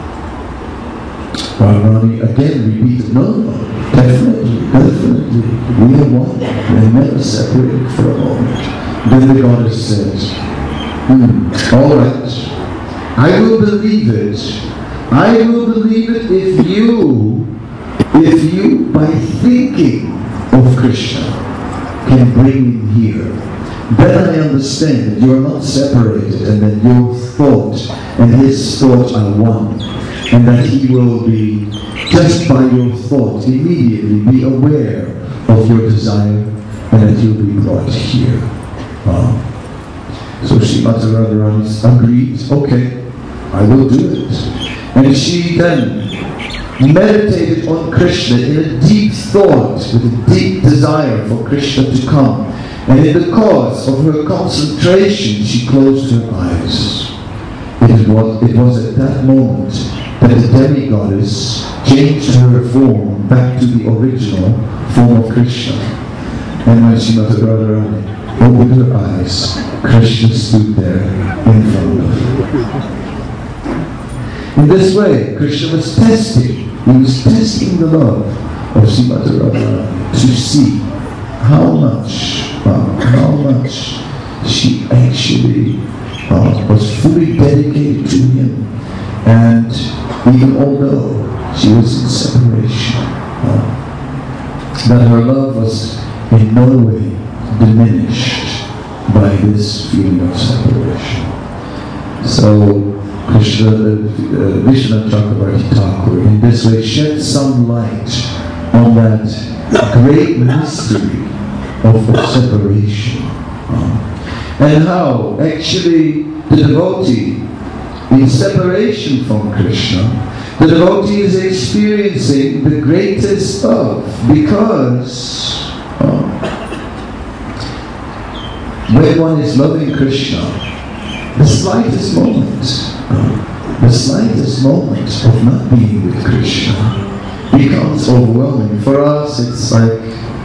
Radharani again repeated, no, no, definitely, definitely. We are one. We are never separated for a moment. Then the goddess says, Hmm. all right, I will believe it. I will believe it if you, if you, by thinking of Krishna, can bring him here. Then I understand that you are not separated and that your thought and his thought are one. And that he will be, just by your thought, immediately be aware of your desire and that you'll be brought here. Wow. So Srimati Radharani agreed, okay, I will do it. And she then meditated on Krishna in a deep thought, with a deep desire for Krishna to come. And in the course of her concentration, she closed her eyes. It was, it was at that moment that the demigoddess changed her form back to the original form of Krishna. And when Srimati Radharani opened her eyes, Krishna stood there in front of her. In this way, Krishna was testing, he was testing the love of Srimati Radharani to see how much, uh, how much she actually uh, was fully dedicated to him. And even although she was in separation, uh, that her love was in no way diminished by this feeling of separation. So Krishna, uh, Vishnu Chakravarti Thakur in this way shed some light on that great mystery of, of separation. Uh, and how actually the devotee in separation from Krishna, the devotee is experiencing the greatest love, because uh, when one is loving Krishna, the slightest moment, uh, the slightest moment of not being with Krishna becomes overwhelming. For us, it's like,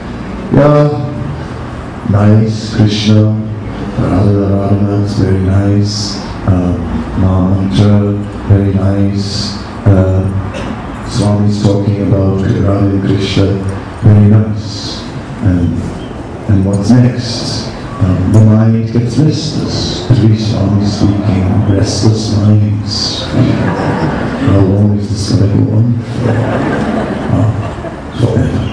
yeah, nice, Krishna, Radha Radha, it's very nice, uh, Maha very nice, uh, Swami's talking about Radha and Krishna, very nice. And, and what's next? Um, the mind gets restless. Sri Swami speaking, restless minds. How long is this going to go on? Oh, forever.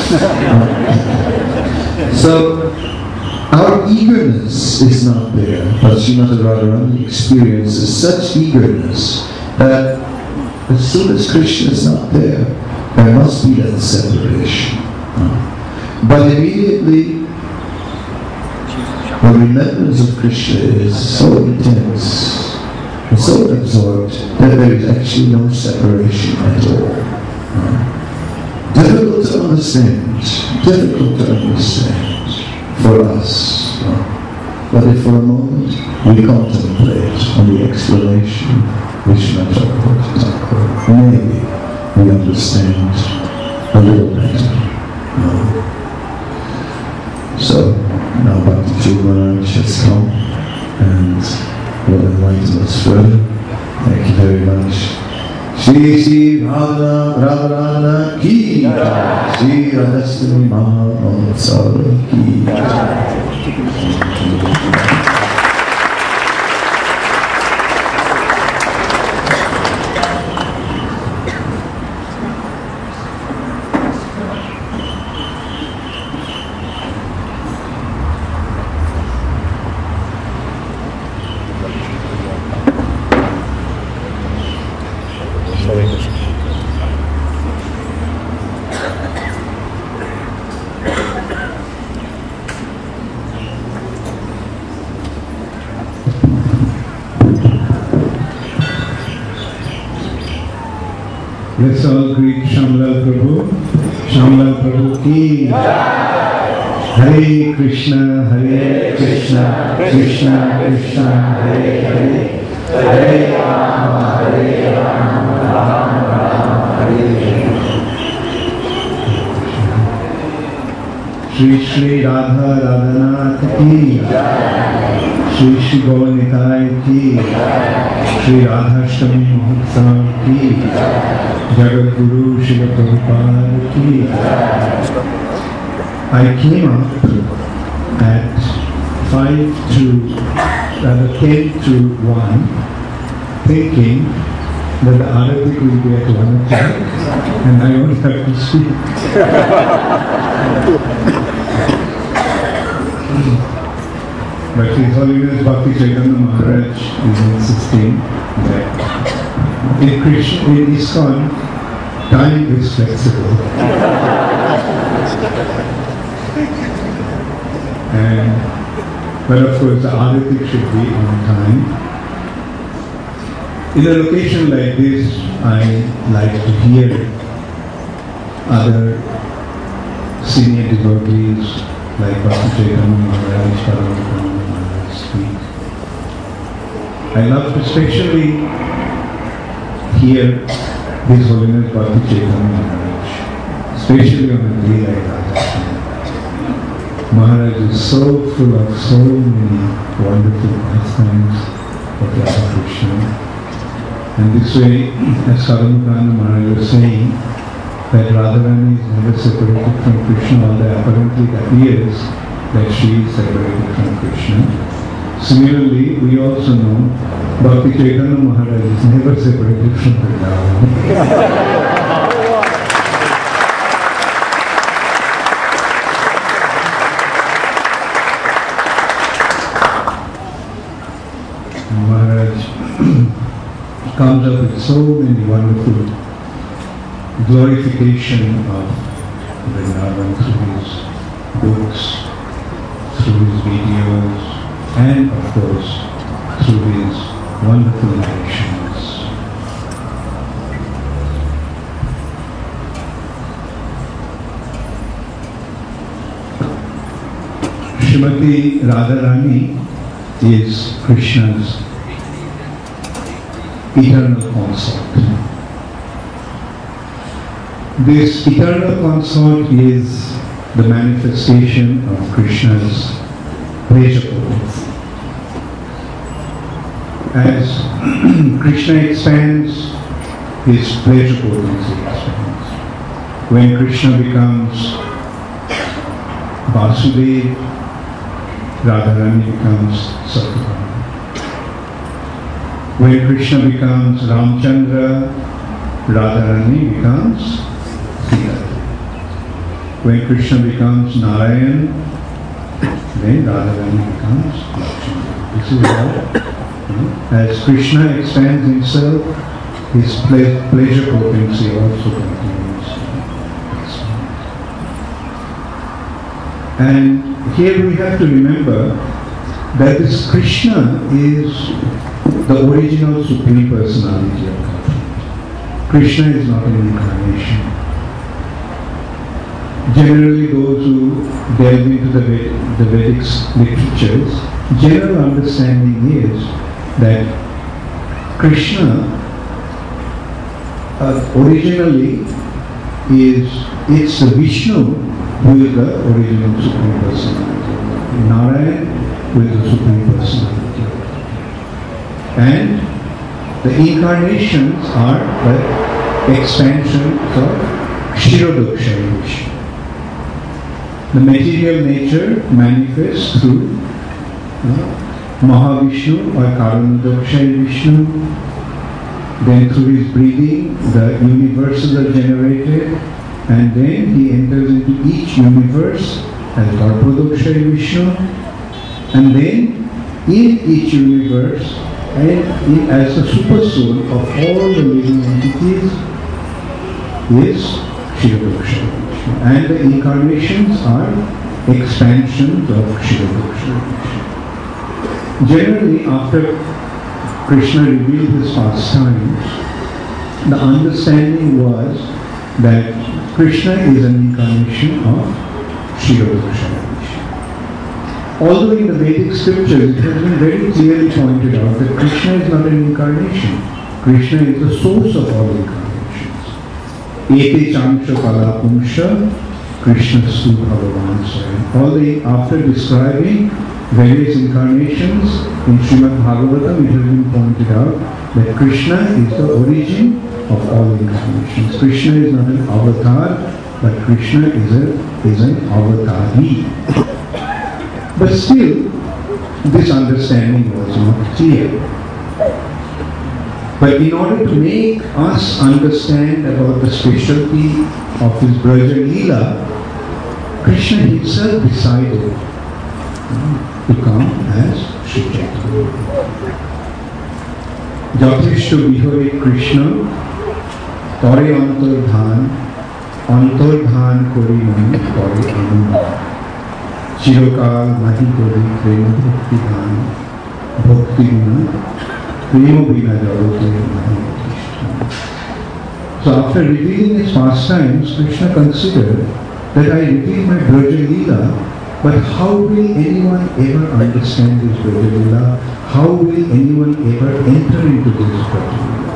So, our eagerness is not there, but Srimati Radharani experiences such eagerness that as soon as Krishna is not there, there must be that separation. But immediately, the remembrance of Krishna is so intense and so absorbed that there is actually no separation at all. Difficult to understand, difficult to understand for us. But if for a moment we contemplate on the explanation which Srimati Bhakti Thakur, maybe we understand a little better. So now Bhakti Ji Maharaj has come and will enlighten us further. Thank you very much. Shri Shri Radha Radharana Ki Jai, Shri Radhastami Mahamahotsav Ki Jai. Let's all greet Shamlal Prabhu. Shamlal Prabhu ki Hare Krishna, Hare Krishna, Krishna Krishna, Hare Hare, Hare Rama, Hare Rama, Rama Rama, Hare Hare. Shri Shri Radha Radhanath ki Shri Shri Gaur Nitai ki Shri Radhashtami Mahotsav ki Jagat Guru Srila Prabhupada ki. I came up at five to, rather ten to one, thinking that the Arabic will be at one o'clock and I won't have to speak. But His Holiness Bhakti Chaitanya Maharaj is insisting that in Krishna, in ISKCON, time is flexible. And, but of course the Arati should be on time. In a location like this, I like to hear other senior devotees like Bhakti Chaitanya Maharaj, Paramahansa Maharaj speak. I love to especially hear His Holiness Bhakti Chaitanya Maharaj, especially on the day like Radha. Maharaj is so full of so many wonderful pastimes of Radha Krishna. And this way, as Sadhamukana Maharaj was saying, that Radharani is never separated from Krishna, although apparently it appears that she is separated from Krishna. Similarly, we also know Bhakti Chaitanya Maharaj is never separated from Vrindavan. Maharaj comes up with so many wonderful glorification of Vrindavan through his books, through his videos, and of course through his wonderful narrations. Srimati Radharani is Krishna's eternal consort. This eternal consort is the manifestation of Krishna's pleasure potency. As Krishna expands, his pleasure potency expands. When Krishna becomes Vasudeva, Radharani becomes Satyabhama. When Krishna becomes Ramchandra, Radharani becomes Sita. When Krishna becomes Narayan, then Radharani becomes Lakshmi. This is how, you know, as Krishna expands himself, his ple- pleasure potency also continues. And here we have to remember that this Krishna is the original Supreme Personality of God. Krishna is not an incarnation. Generally, those who delve into the, Ved- the Vedic literatures, general understanding is that Krishna uh, originally is, it's the Vishnu who is the original Supreme Personality. Narayan who is the Supreme Personality. And the incarnations are the expansions of Kshirodaksha Vishnu. The material nature manifests through uh, Mahavishnu or Karanadaksha Vishnu. Then through his breathing, the universes are generated, and then he enters into each universe as Garbhodaksha Vishnu. And then in each universe, and in, as the super soul of all the living entities, is Kshirodaksha Vishnu. And the incarnations are expansions of Kshirodaksha Vishnu. Generally, after Krishna revealed his pastimes, the understanding was that Krishna is an incarnation of Kshirodaksha Vishnu. Although in the Vedic scriptures it has been very clearly pointed out that Krishna is not an incarnation. Krishna is the source of all incarnations. Ete Chamsha Pala Pumsha Krishna Stu Bhagavan Swayam. All the, after describing various incarnations in Srimad Bhagavatam, it has been pointed out that Krishna is the origin of all incarnations. Krishna is not an avatar, but Krishna is, a, is an avatari. But still, this understanding was not clear. But in order to make us understand about the specialty of his Braja Leela, Krishna himself decided to come as Sri Chaitanya. Yateshto Vihare Krishna Tore Antardhan Antardhan Kori Mani Tore Anuma Chirokal Mahi Kori Prema Bhakti Dhan Bhakti Guna Prema Bina Jagote Mahi. So after revealing his pastimes, Krishna considered that I reveal my Braja Leela, but how will anyone ever understand this Braja Leela? How will anyone ever enter into this Braja Leela?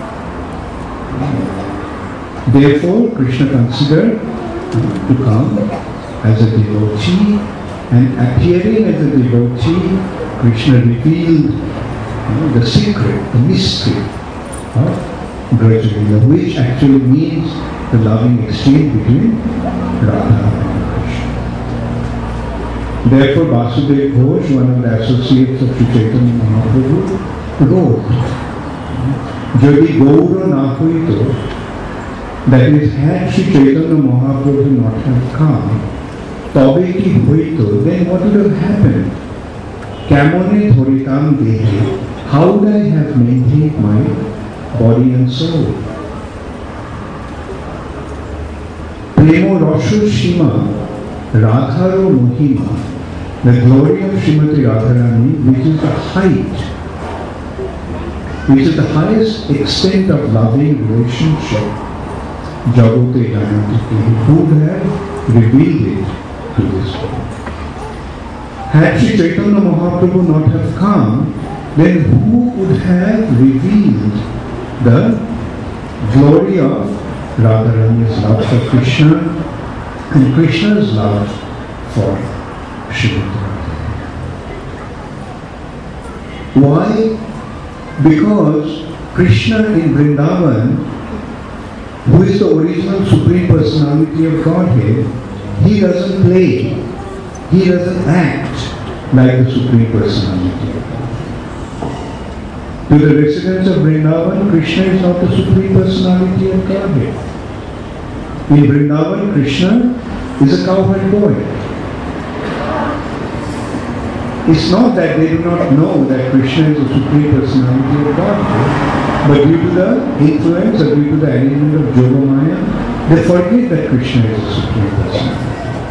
Therefore, Krishna considered to come as a devotee, and appearing as a devotee, Krishna revealed you know, the secret, the mystery of Braja Leela, which actually means the loving exchange between Radha and Krishna. Therefore, Vasudev Ghosh, one of the associates of Sri Chaitanya Mahaprabhu, wrote, Jodi Gaura na hoito, that is, had Sri Chaitanya Mahaprabhu not have come, tobe ki hoito, then what would have happened? Kamone thoritam dehe, how would I have maintained my body and soul? Premo Rasho Shima, Radharo Mohima, the glory of Srimati Radharani, which is the height, which is the highest extent of loving relationship, Jagote Janati, who would have revealed it to this world. Had Sri Chaitanya Mahaprabhu not have come, then who would have revealed the glory of Radharani's love for Krishna and Krishna's love for Srimati Radharani? Why? Because Krishna in Vrindavan, who is the original Supreme Personality of Godhead, he doesn't play, he doesn't act like the Supreme Personality of God. To the residents of Vrindavan, Krishna is not the Supreme Personality of Godhead. In Vrindavan, Krishna is a cowherd boy. It's not that they do not know that Krishna is the Supreme Personality of Godhead, but due to the influence or due to the arrangement of Yogamaya, they forget that Krishna is the Supreme Personality.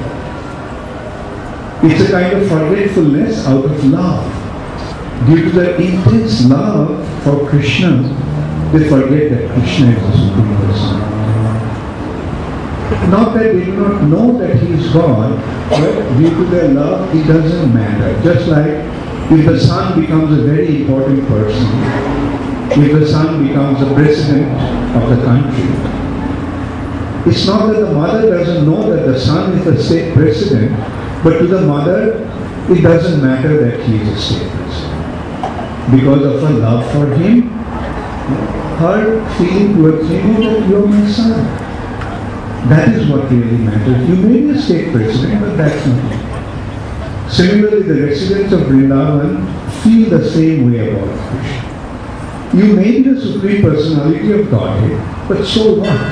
It's a kind of forgetfulness out of love. Due to the intense love for Krishna, they forget that Krishna is the Supreme Personality. Not that they do not know that He is God, but due to their love, it doesn't matter. Just like if the son becomes a very important person, if the son becomes the president of the country, it's not that the mother doesn't know that the son is the state president, but to the mother, it doesn't matter that he is a state president. Because of her love for him, her feeling towards him is that you are my son. That is what really matters. You may be a state president, but that's not it. Similarly, the residents of Vrindavan feel the same way about Krishna. You may be the Supreme Personality of Godhead, but so what?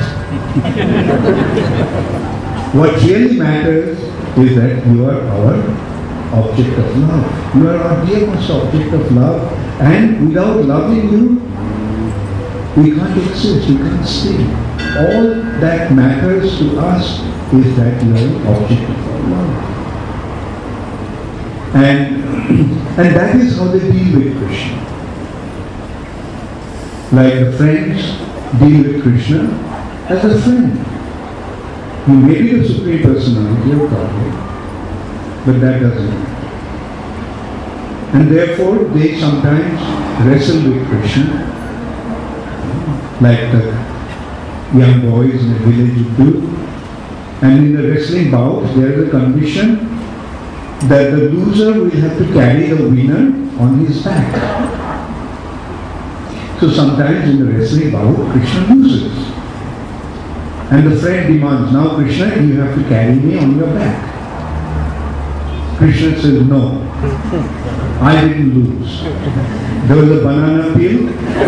What really matters is that you are our object of love. You are our dearest object of love, and without loving you, we can't exist, we can't stay. All that matters to us is that you are an object of our love. And, and that is how they deal with Krishna. Like the friends deal with Krishna as a friend. You may be the Supreme Personality of Godhead, but that doesn't matter. And therefore they sometimes wrestle with Krishna, like the young boys in a village would do. And in the wrestling bout, there is a condition that the loser will have to carry the winner on his back. So sometimes in the wrestling bout, Krishna loses. And the friend demands, now Krishna, you have to carry me on your back. Krishna says, no, I didn't lose. There was a banana peel,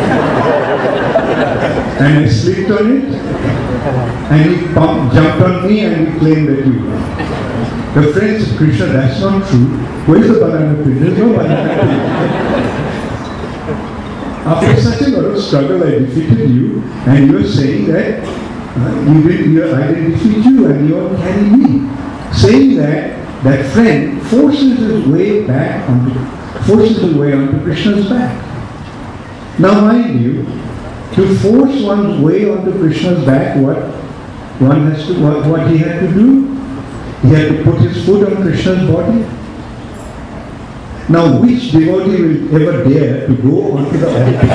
and I slipped on it, and he pumped, jumped on me and he claimed that you won. The friend said, Krishna, that's not true. Where is the banana peel? There's no banana peel. After such a lot of struggle, I defeated you, and you are saying that uh, you did, you, I didn't defeat you, and you are carrying me. Saying that, that friend forces his way back onto, forces his way onto Krishna's back. Now mind you, to force one's way onto Krishna's back, what one has to, what, what he had to do? He had to put his foot on Krishna's body. Now which devotee will ever dare to go onto the altar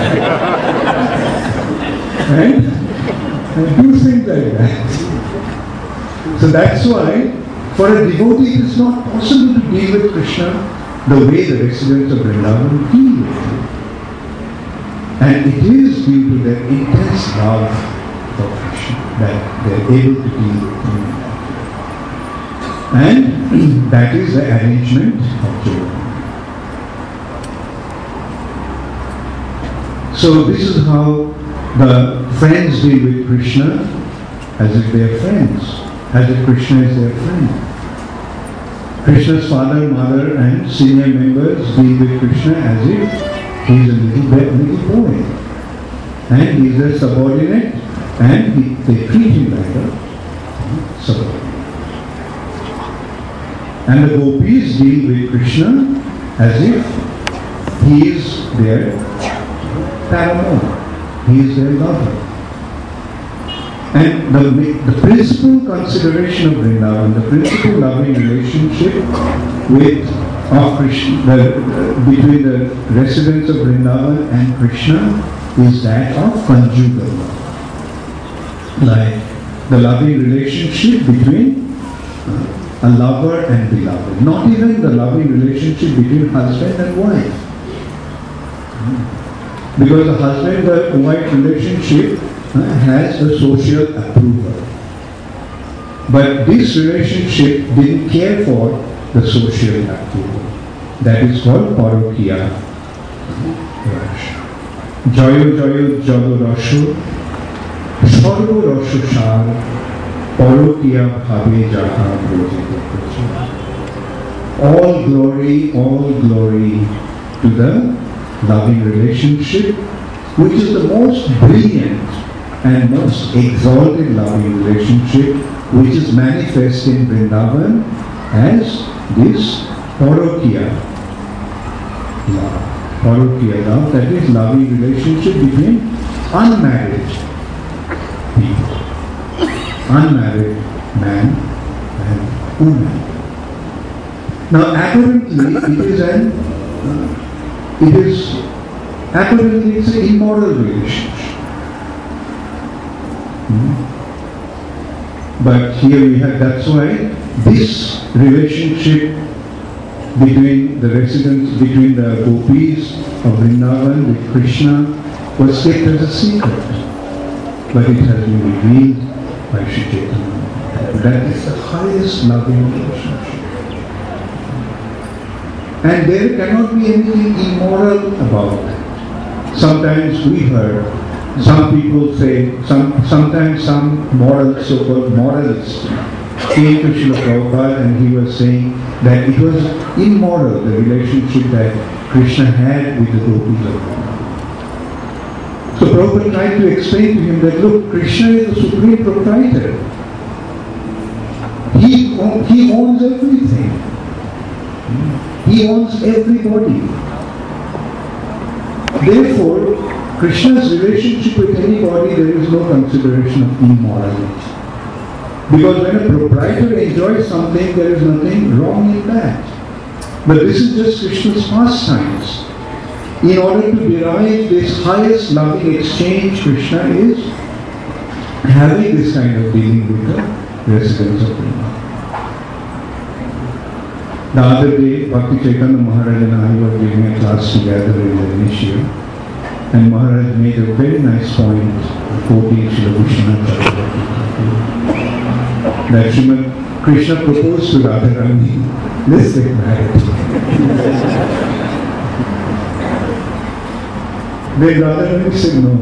and, and do things like that? So that's why for a devotee it is not possible to deal with Krishna the way the residents of Vrindavan deal with him. And it is due to their intense love for Krishna that they are able to deal with him. And that is the arrangement of Yoga. So this is how the friends deal with Krishna, as if they are friends, as if Krishna is their friend. Krishna's father, mother and senior members deal with Krishna as if he is a little, little boy. And he is their subordinate, and he, they treat him like a subordinate. And the gopis deal with Krishna as if he is their paramour, he is their lover. And the, the principal consideration of Vrindavan, the principal loving relationship with of Krishna, the, uh, between the residents of Vrindavan and Krishna is that of conjugal love. Like the loving relationship between uh, a lover and beloved. Not even the loving relationship between husband and wife. Because the husband and wife relationship uh, has a social approval. But this relationship didn't care for the social approval. That is called Parokiya Raj. জয় জয় জল রস সর্বরস সার পরকীয়া ভাবে যাহা বোঝিত প্রচুর। All glory, all glory to the loving relationship, which is the most brilliant and most exalted loving relationship, which is manifest in Vrindavan as this Parokiya love. Parokiya love, that is loving relationship between unmarried people, unmarried man and woman. Now, apparently, it is an uh, it is apparently it's an immoral relationship. Hmm? But here we have, that's why this relationship between the residents, between the gopis of Vrindavan with Krishna was kept as a secret. But it has been revealed by Sri Chaitanya. That is the highest loving relationship. And there cannot be anything immoral about it. Sometimes we heard, some people say, some, sometimes some moral, so-called moralist came to Srila Prabhupada and he was saying that it was immoral, the relationship that Krishna had with the gopis of Vrindavan. So Prabhupada tried to explain to him that, look, Krishna is the supreme proprietor. He, he owns everything. He owns everybody. Therefore, Krishna's relationship with anybody, there is no consideration of immorality. Because when a proprietor enjoys something, there is nothing wrong in that. But this is just Krishna's pastimes. In order to derive this highest loving exchange, Krishna is having this kind of dealing with the residents of Vrindavan. The other day, Bhakti Chaitanya Maharaj and I were giving a class together in the Initial, and Maharaj made a very nice point, quoting Srila Vishwanath Chakravarti, that Srimad Krishna proposed to Radharani, let's get married. Then Radharani said no.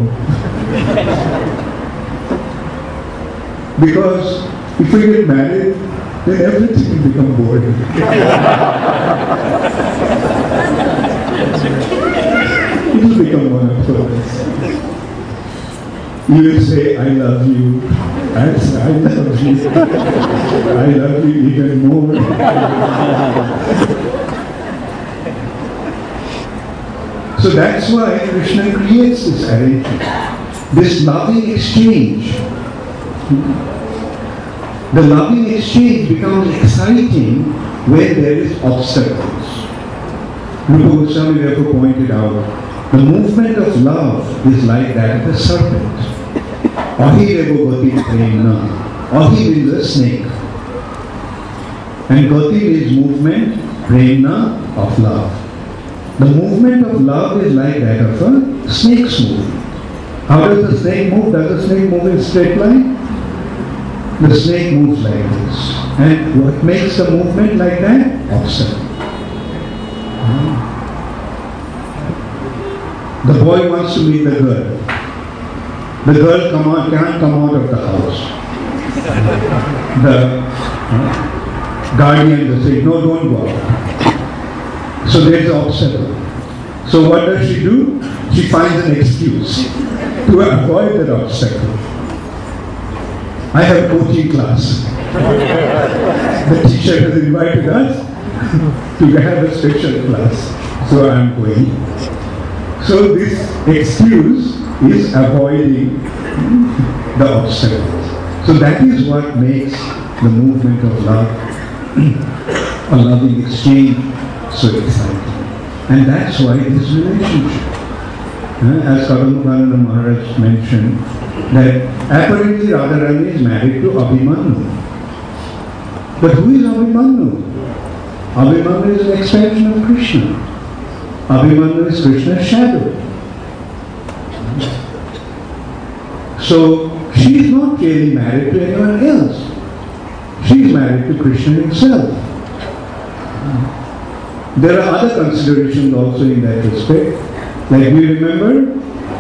Because if we get married, then everything will become boring. It will become monotonous. You will say, I love you. I will say, I love you. I love you even more. So that's why Krishna creates this arrangement, this loving exchange. The loving exchange becomes exciting when there is obstacles. Rupa Goswami therefore pointed out, the movement of love is like that of a serpent. Ahi revo gati premna. Ahi means a snake. And gati means movement, premna of love. The movement of love is like that of a snake's movement. How does the snake move? Does the snake move in a straight line? The snake moves like this. And what makes the movement like that? Obstacle. The boy wants to meet the girl. The girl come out, can't come out of the house. The uh, guardian will say, no, don't go out. So there is an obstacle. So what does she do? She finds an excuse to avoid that obstacle. I have coaching class. The teacher has invited us to have a special class. So I am going. So this excuse is avoiding the obstacles. So that is what makes the movement of love, a loving exchange, so exciting. And that's why this relationship, uh, as Kadambakananda Maharaj mentioned, that apparently Radharani is married to Abhimanyu. But who is Abhimanyu? Abhimanyu is an expansion of Krishna. Abhimanyu is Krishna's shadow. So she is not really married to anyone else. She is married to Krishna himself. There are other considerations also in that respect. Like we remember,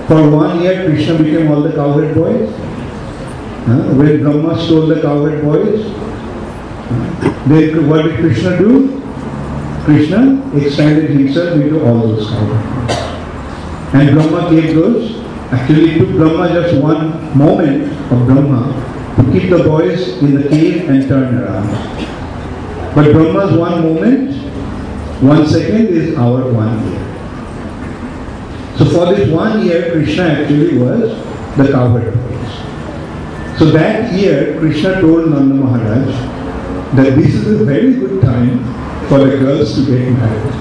For one year, Krishna became all the cowherd boys. Huh? When Brahma stole the cowherd boys, then what did Krishna do? Krishna expanded himself into all those cowherd boys. And Brahma gave those. Actually, it took Brahma just one moment of Brahma to keep the boys in the cave and turn around. But Brahma's one moment, one second is our one year. So for this one year, Krishna actually was the cowherd boys. So that year, Krishna told Nanda Maharaj that this is a very good time for the girls to get married.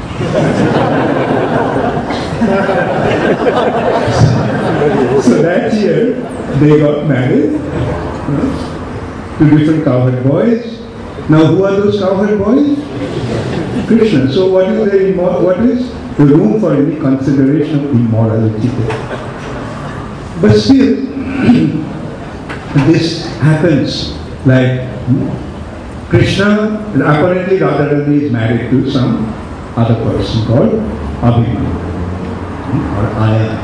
So that year, they got married uh, to different cowherd boys. Now, who are those cowherd boys? Krishna. So, what is the immo- what is the room for any consideration of immorality there? But still, this happens. Like hmm, Krishna, apparently Radharani is married to some other person called Abhimanyu hmm, or Aya.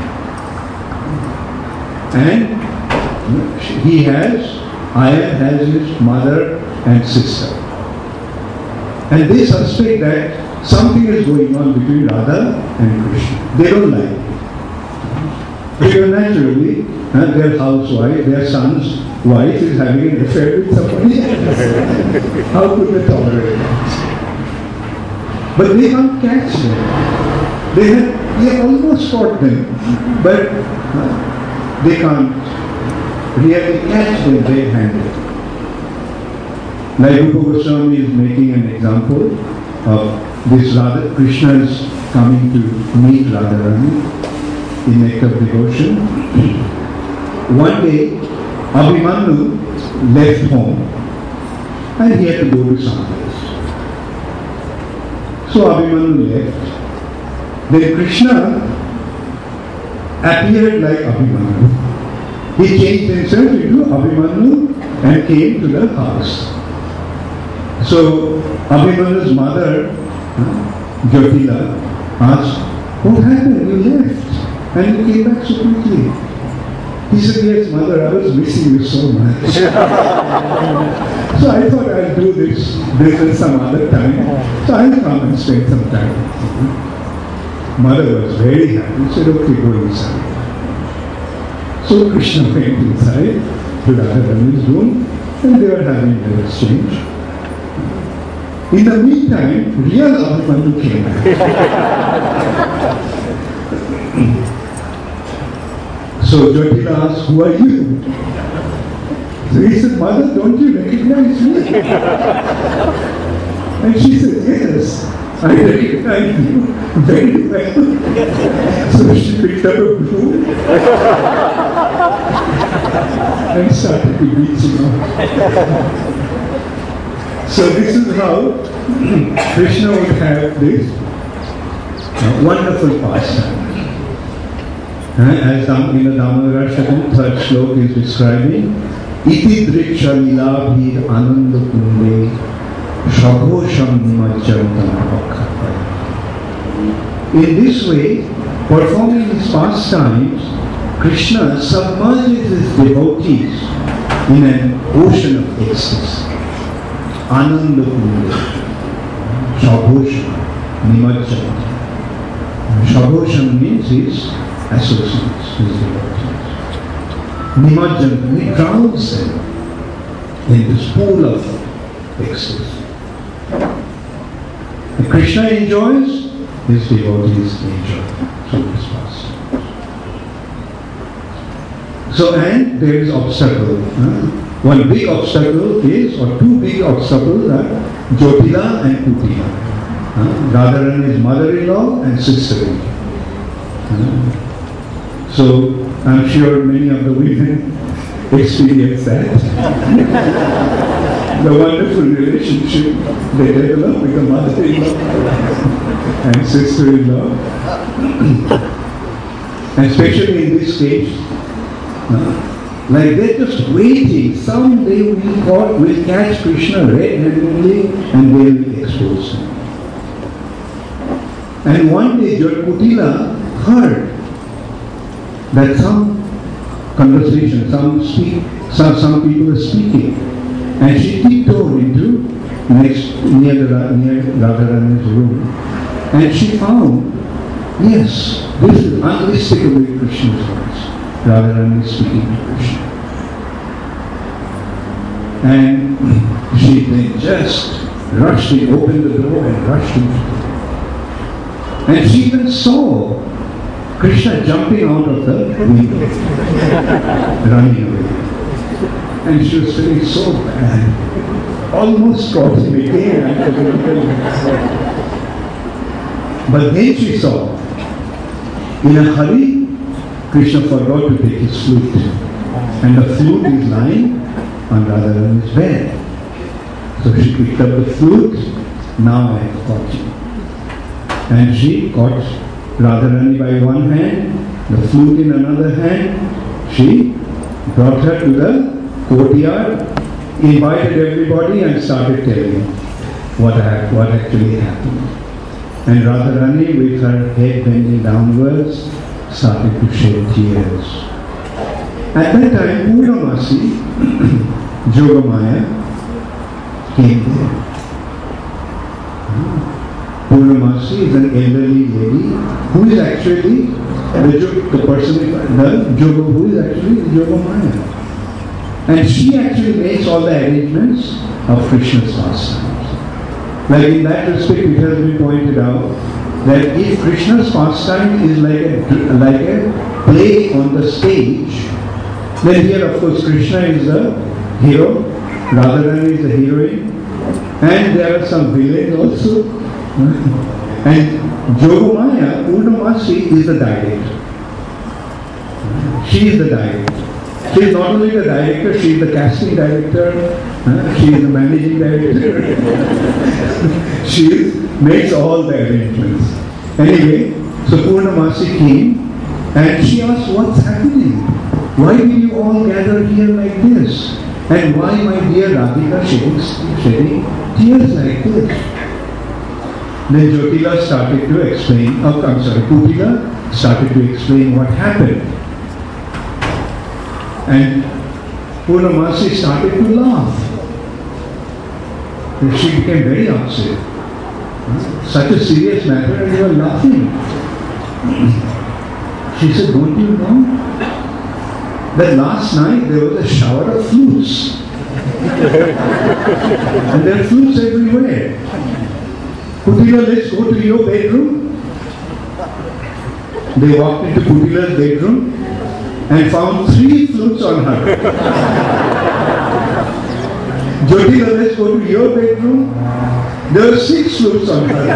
And he has, Aya has his mother and sister. And they suspect that something is going on between Radha and Krishna. They don't like it. Because naturally, uh, their housewife, their son's wife is having an affair with somebody else. How could they tolerate that? But they can't catch them. They have, they almost caught them, but uh, they can't really catch them red-handed. Like Rupa Goswami is making an example of this Radha. Krishna is coming to meet Radharani in act of devotion. One day, Abhimanyu left home and he had to go to some place. So Abhimanyu left. Then Krishna appeared like Abhimanyu. He changed himself into Abhimanyu and came to the house. So Abhimanyu's mother, Jyotila, asked, "What happened? You left and you came back so quickly." He said, "Yes, mother, I was missing you so much." So I thought I'll do this business some other time. So I'll come and spend some time. Mother was very happy. She said, "Okay, go inside." So Krishna went inside to Radharani's room and they were having their exchange. In the meantime, real Abhimanyu came back. So Jyotila asked, "Who are you?" So he said, "Mother, don't you recognize me?" And she said, "Yes, I recognize you very well." So she picked up a broom and started to beat him up. So this is how Krishna would have this uh, wonderful pastime. Uh, as in the Damodara Shakam, third slok is describing, "Iti driksha lilabhir ananda kunde shabhosham nimajjantam bhakkapaya." In this way, performing his pastimes, Krishna submerges his devotees in an ocean of ecstasy. Ananda kunde, shabhosham, nimajjantam. Shabhosham means his associates, his devotees. Nimajjantam, he drowns them in this pool of ecstasy. And Krishna enjoys, his devotees enjoy through his pastime. So, and there is obstacle. Huh? One big obstacle is, or two big obstacles are Jyotila and Kutila. Huh? Radharani's mother-in-law and sister-in-law. Huh? So, I'm sure many of the women experience that. The wonderful relationship they develop with the mother-in-law and sister-in-law. And especially in this case, uh, like they're just waiting. Someday we caught, will catch Krishna red-handedly and they will expose him. And one day Jyotila heard that some conversation, some speak, some, some people are speaking. And she tiptoed into next near the near Radharani's room. And she found, yes, this is unmistakably Krishna's voice. Radharani speaking to Krishna. And she then just rushed in, opened the door and rushed into the room. And she even saw Krishna jumping out of the window, running away. And she was feeling so bad, almost caught him again. But then she saw, in a hurry, Krishna forgot to take his flute. And the flute is lying on Radharani's bed. So she picked up the flute, now I have caught you. And she caught Radharani by one hand, the flute in another hand. She brought her to the courtyard, invited everybody and started telling what, what actually happened. And Radharani, with her head bending downwards, started to shed tears. At that time, Purnamasi, Jogamaya, came there. Purnamasi is an elderly lady who is actually the, the person, the Joga, who is actually the Jogamaya. And she actually makes all the arrangements of Krishna's pastimes. Like in that respect, it has been pointed out that if Krishna's pastime is like a, like a play on the stage, then here of course Krishna is the hero, Radharani is the heroine, and there are some villains also. And Jogamaya, Purnamasi, is the director. She is the director. She is not only the director, she is the casting director, uh, she is the managing director. She makes all the arrangements. Anyway, so Purnamasi came and she asked, what's happening? Why will you all gather here like this? And why my dear Radhika shedding, shedding tears like this? Then Jyotila started to explain, oh, I'm sorry, Kutila started to explain what happened. And Purnamasi started to laugh. And she became very upset. Such a serious matter and you are laughing. She said, don't you know that last night there was a shower of flutes? And there are flutes everywhere. Kutila, let's go to your bedroom. They walked into Kutila's bedroom and found three flutes on her. Jyotila, let's go to your bedroom. There were six flutes on her.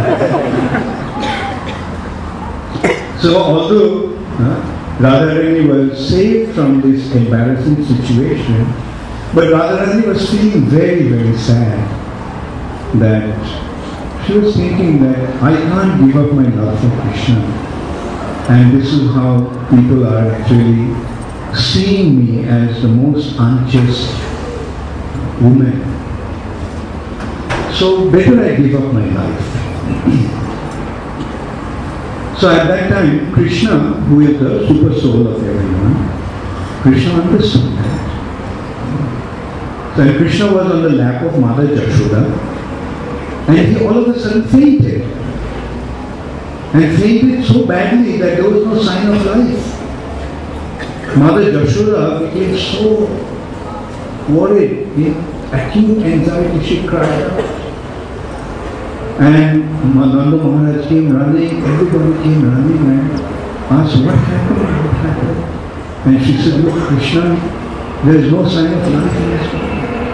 So although uh, Radharani was saved from this embarrassing situation, but Radharani was feeling very, very sad that she was thinking that I can't give up my love for Krishna. And this is how people are actually seeing me as the most unjust woman. So better I give up my life. So at that time, Krishna, who is the super soul of everyone, Krishna understood that. So Krishna was on the lap of Mother Jashoda, and he all of a sudden fainted. And fainted so badly that there was no sign of life. Mother Jashoda became so worried, in acute anxiety, she cried out. And Nanda Maharaj came running, everybody came running and asked, what happened, what happened? And she said, look Krishna, there is no sign of life in his body.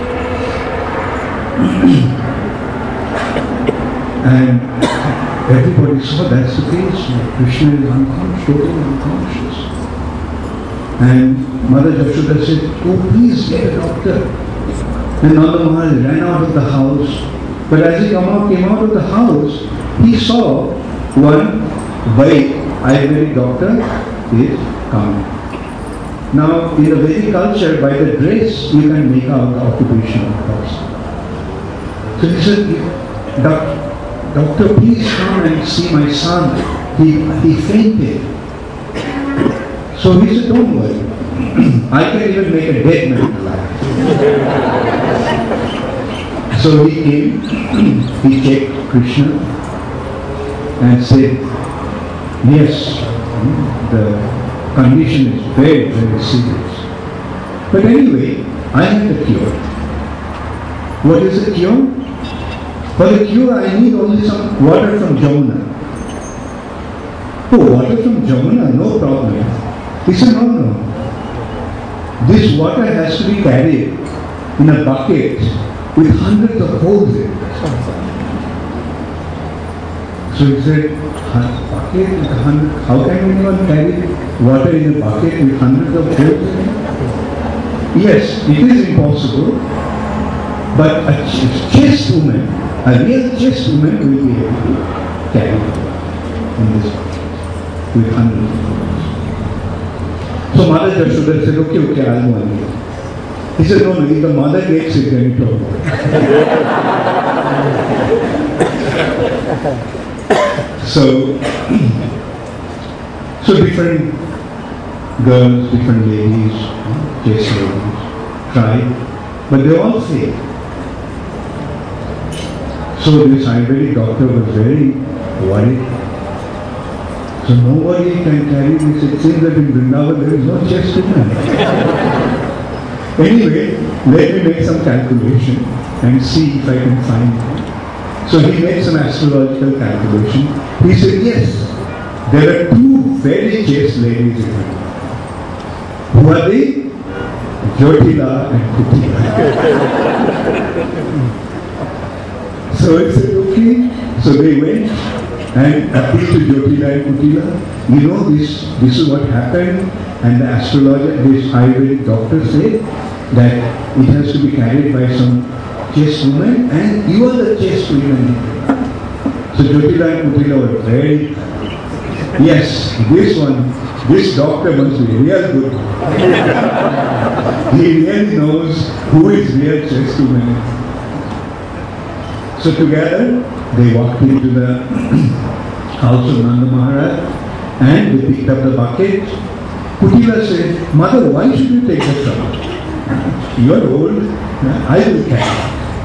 And everybody saw that's the case. Krishna is unconscious, totally unconscious. And Mother Jashoda said, oh please get a doctor. And Nanda Maharaj ran out of the house. But as he come out, came out of the house, he saw one Vaid, Ayurvedic doctor, is coming. Now, in the Vedic culture, by the dress, you can make out the occupation of the person. So he said, Doctor, Doctor, please come and see my son. He, he fainted. So So he said, don't worry. I can even make a dead man alive. So he came, he checked Krishna and said, yes, the condition is very, very serious. But anyway, I have the cure. What is the cure? For the cure, I need only some water from Jamuna. Oh, water from Jamuna, no problem. He said, no, no. This water has to be carried in a bucket with hundreds of holes in it. So he said, bucket with a hundred, how can anyone carry water in a bucket with hundreds of holes in it? Yes, it is impossible, but a chaste woman, a real chaste woman will be able to carry water in this bucket with hundreds of holes. So Mother Yashoda said, okay, okay, I'll go on. He said, no, no, if the mother gets it, then it will work. So, so different girls, different ladies, chaste ladies, tried, but they all failed. So this Ayurvedic doctor was very worried. So nobody can carry this. It seems that in Vrindavan there is no chaste woman. Anyway, let me make some calculation and see if I can find it. So he made some astrological calculation. He said, yes, there are two very chaste ladies in Vrindavan. Who are they? Jyotila and Kutila. So he said, okay. So they went and appealed to Jyotila and Kutila. You know, this, this is what happened, and the astrologer, this Ayurvedic doctor said that it has to be carried by some chaste woman, and you are the chaste woman. So Jyotila and Kutila were very, yes, this one, this doctor must be real good. He really knows who is real chaste woman. So together, they walked into the house of Nanda Maharaj and they picked up the bucket. Kutila said, Mother, why should you take the trouble? You are old, I will carry.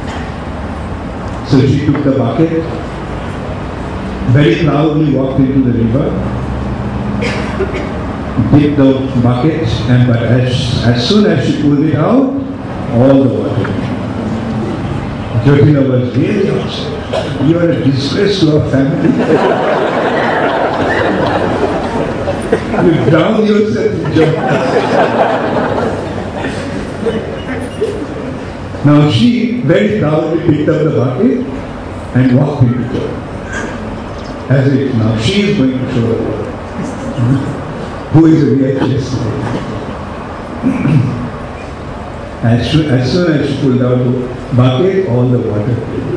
So she took the bucket, very proudly walked into the river, dipped the bucket, and but as, as soon as she pulled it out, all the water. Jyotila was really upset. You are a disgrace to our family. You drown yourself in Jamuna. Now she very proudly picked up the bucket and walked into Jamuna. As if now she is going to show the world who is a real chaste lady. As soon, as soon as she pulled out the bucket, all the water came.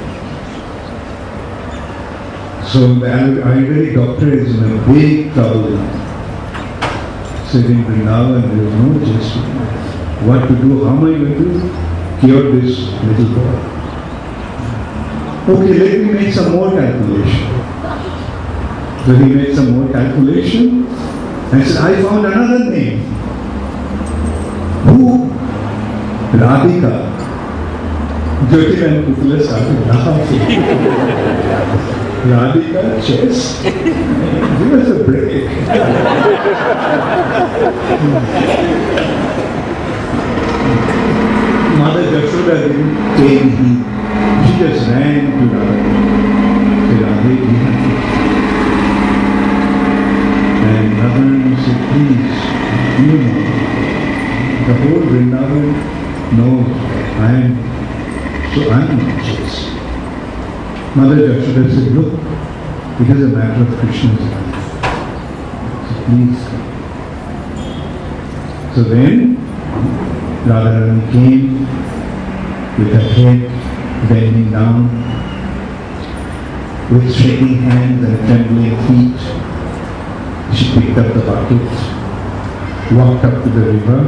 So the Ayurvedic doctor is in a big trouble now. Said in Vrindavan, there is no chaste. What to do? How am I going to cure this little boy? Okay, let me make some more calculation. So he made some more calculation and said, I found another name. Who? Radhika. Jyotila and Kutila started laughing. Radhika, chess? Give us a break. Mother Yashoda didn't take heed. She just ran to Radha. Said, Radhe, we have to. And Radharani said, please, you know, the whole Vrindavan knows I am, so I am not chaste. Mother Yashoda said, look, it is a matter of Krishna's life. So please come. So then, Radharani came with her head bending down, with shaking hands and trembling feet. She picked up the bucket, walked up to the river,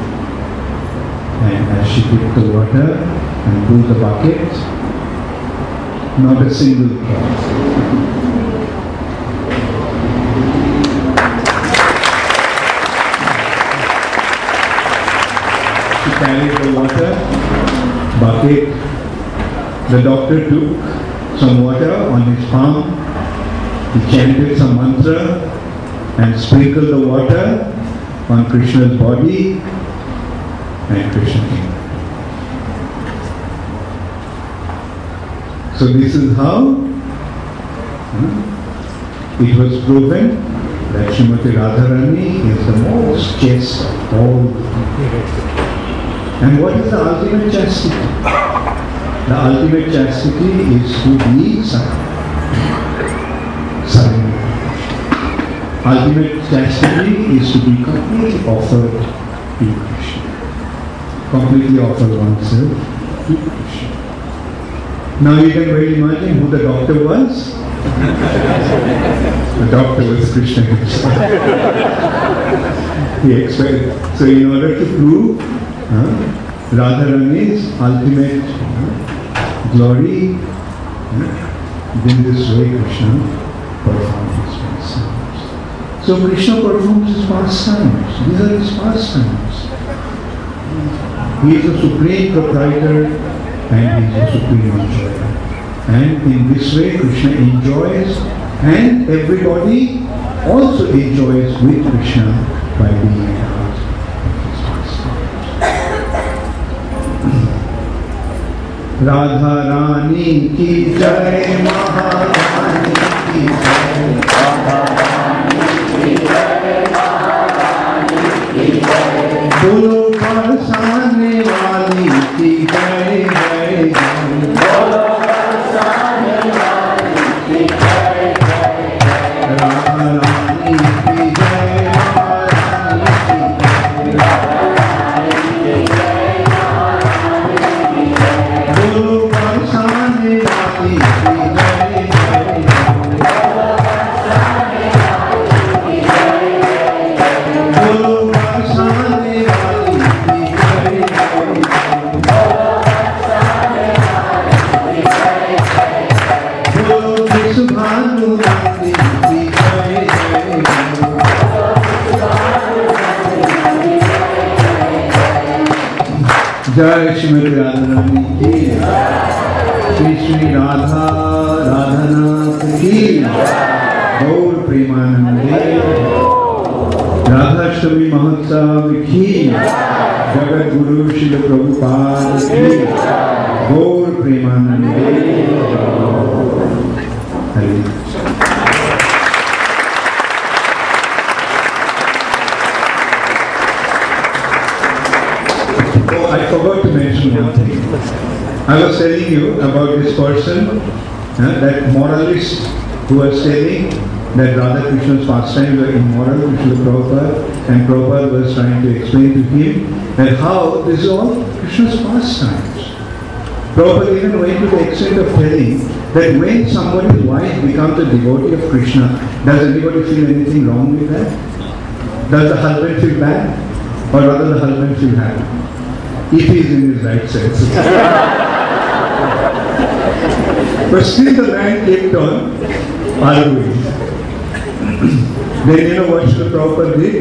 and as she dipped the water and pulled the bucket, not a single drop. carried the water bucket. The doctor took some water on his palm. He chanted some mantra and sprinkled the water on Krishna's body, and Krishna came. So this is how hmm, it was proven that Srimati Radharani is the most chaste of all. And what is the ultimate chastity? The ultimate chastity is to be surrender. Ultimate chastity is to be completely offered to Krishna. Completely offer oneself to Krishna. Now you can well imagine who the doctor was. The doctor was Krishna himself. He explained. So in order to prove uh, Radharani's ultimate uh, glory, uh, in this way Krishna performed his pastimes. So Krishna performs his pastimes. These are his pastimes. He is the supreme proprietor and he is the supreme enjoyer. And in this way Krishna enjoys, and everybody also enjoys with Krishna by being a part of his pastimes. Radha Rani ki jai, Maharani ki jai, Radha Rani ki jai, Maharani ki jai, Bolo Barsane Wali ki jai, jai jai, Bolo Barsane Wali ki jai, jai jai, Radha Rani ki jai, Maharani ki jai, Radha Rani ki jai, Maharani ki jai, Bolo Barsane Wali ki jai, jai jai, Bolo Barsane Wali ki jai, jai jai, Bolo Barsane Wali ki jai, jai jai, Bolo Vishubhanu Nandi ki jai, jai jai, Srimati Radharani ki jai, Shri Shri Radha Radhanath ki jai, Gaur Premanande, Radhashtami Mahotsav ki jai, Jagat Guru Srila Prabhupada ki jai, Gaur Premanande. Hare Krishna. Oh, I forgot to mention one thing. I was telling you about this person, uh, that moralist who was saying that Radha Krishna's pastimes were immoral to Srila Prabhupada, and Prabhupada was trying to explain to him that how this is all Krishna's pastimes. Prabhupada even went to the extent of telling that when somebody's wife becomes a devotee of Krishna, does anybody feel anything wrong with that? Does the husband feel bad? Or rather the husband feel happy? If he is in his right senses. But still the man kept on arguing. Then you know what Srila Prabhupada did?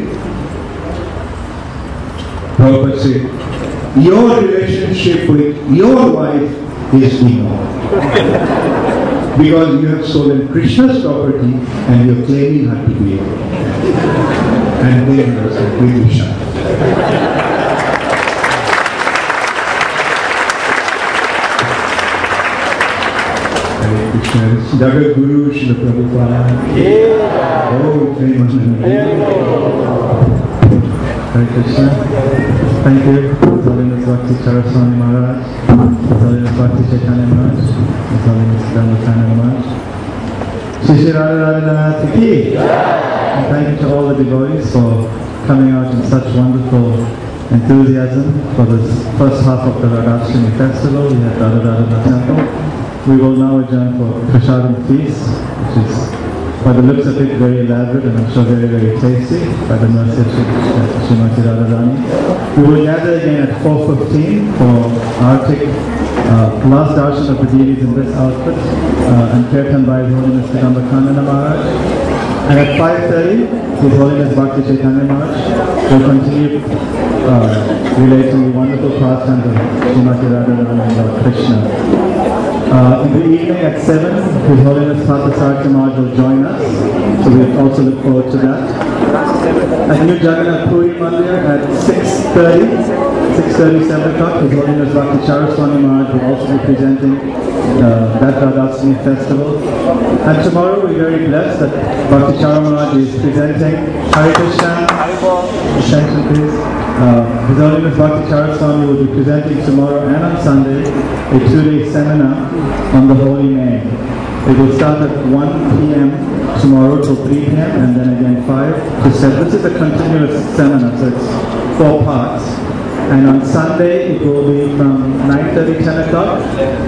Prabhupada said, your relationship with your wife is immoral. Because you have stolen Krishna's property and you are claiming her to be yours. And then he was completely shut. Jagat Guru Srila Prabhupada. Oh, Premanande. Hare Krishna. Thank you, His Holiness Bhakti Saraswami Maharaj, His Holiness Bhakti Chaitanya Maharaj, His Holiness Dhammapada Maharaj. Shri Shri Radha Radhanath ki. And thank you to all the devotees for coming out in such wonderful enthusiasm for this first half of the Radhashtami festival. We have Radha Radhanath temple. We will now adjourn for Prasadam feast, which is, by the looks of it, very elaborate and I'm sure very, very tasty, by the mercy of Srimati Radharani. We will gather again at four fifteen for Arctic uh, last darshan of the deities in this outfit, uh, and Kirtan by His Holiness Dhammapada Maharaj. And at five thirty, His Holiness Bhakti Chaitanya Maharaj will continue uh, relating the wonderful pastimes of Srimati Radharani and Lord Krishna. Uh, in the evening at seven, His Holiness Parthasarathy Maharaj will join us, so we also look forward to that. At New Jagannath Puri Mandir at six thirty, six thirty, seven o'clock, His Holiness Bhakti Charaswami Maharaj will also be presenting uh, that Radhashtami festival. And tomorrow we're very blessed that Bhakti Chara Maharaj is presenting Hare Krishna, attention please. Uh, His Holiness Bhakti Charaswami will be presenting tomorrow and on Sunday a two-day seminar on the Holy Name. It will start at one p m tomorrow till three p m and then again five to seven. This is a continuous seminar, so it's four parts. And on Sunday it will be from nine thirty, ten o'clock.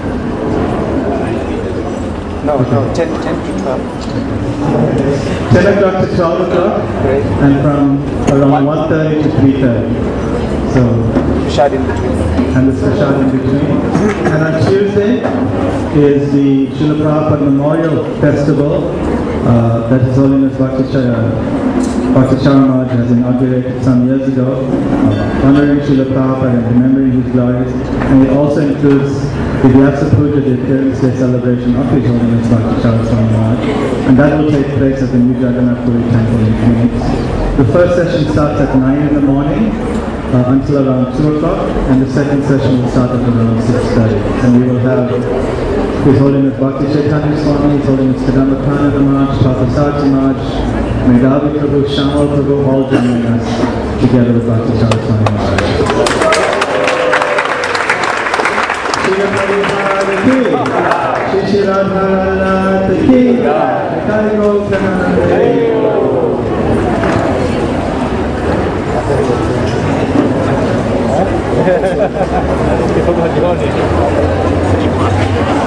No, okay. no, ten, ten to twelve. ten o'clock to twelve o'clock. Great. And from around one thirty to three thirty. So, Prashad in between. And the prashad in between. And on Tuesday is the Srila Prabhupada Memorial Festival uh, that His Holiness Bhakti Chara, Bhakti Chara Maharaj has inaugurated some years ago, uh, honoring Srila Prabhupada and remembering his glories. And it also includes the Vyasa Puja, the appearance day celebration of His Holiness Bhakti Chara Swami Maharaj. And that will take place at the New Jagannath Puri Temple in Phoenix. The first session starts at nine in the morning. Uh, until around two o'clock, and the second session will start at around six thirty. And we will have His Holiness Bhakti Chaitanya Swami, His Holiness Kadamba Kanada Maharaj, Parthasarathy Maharaj, Meghavi Prabhu, Shamal Prabhu, all joining us together with Bhakti Chara Swami Maharaj. Shri Prabhupada ki, Shri Radharani ki, Jai Gaur Premanande. Che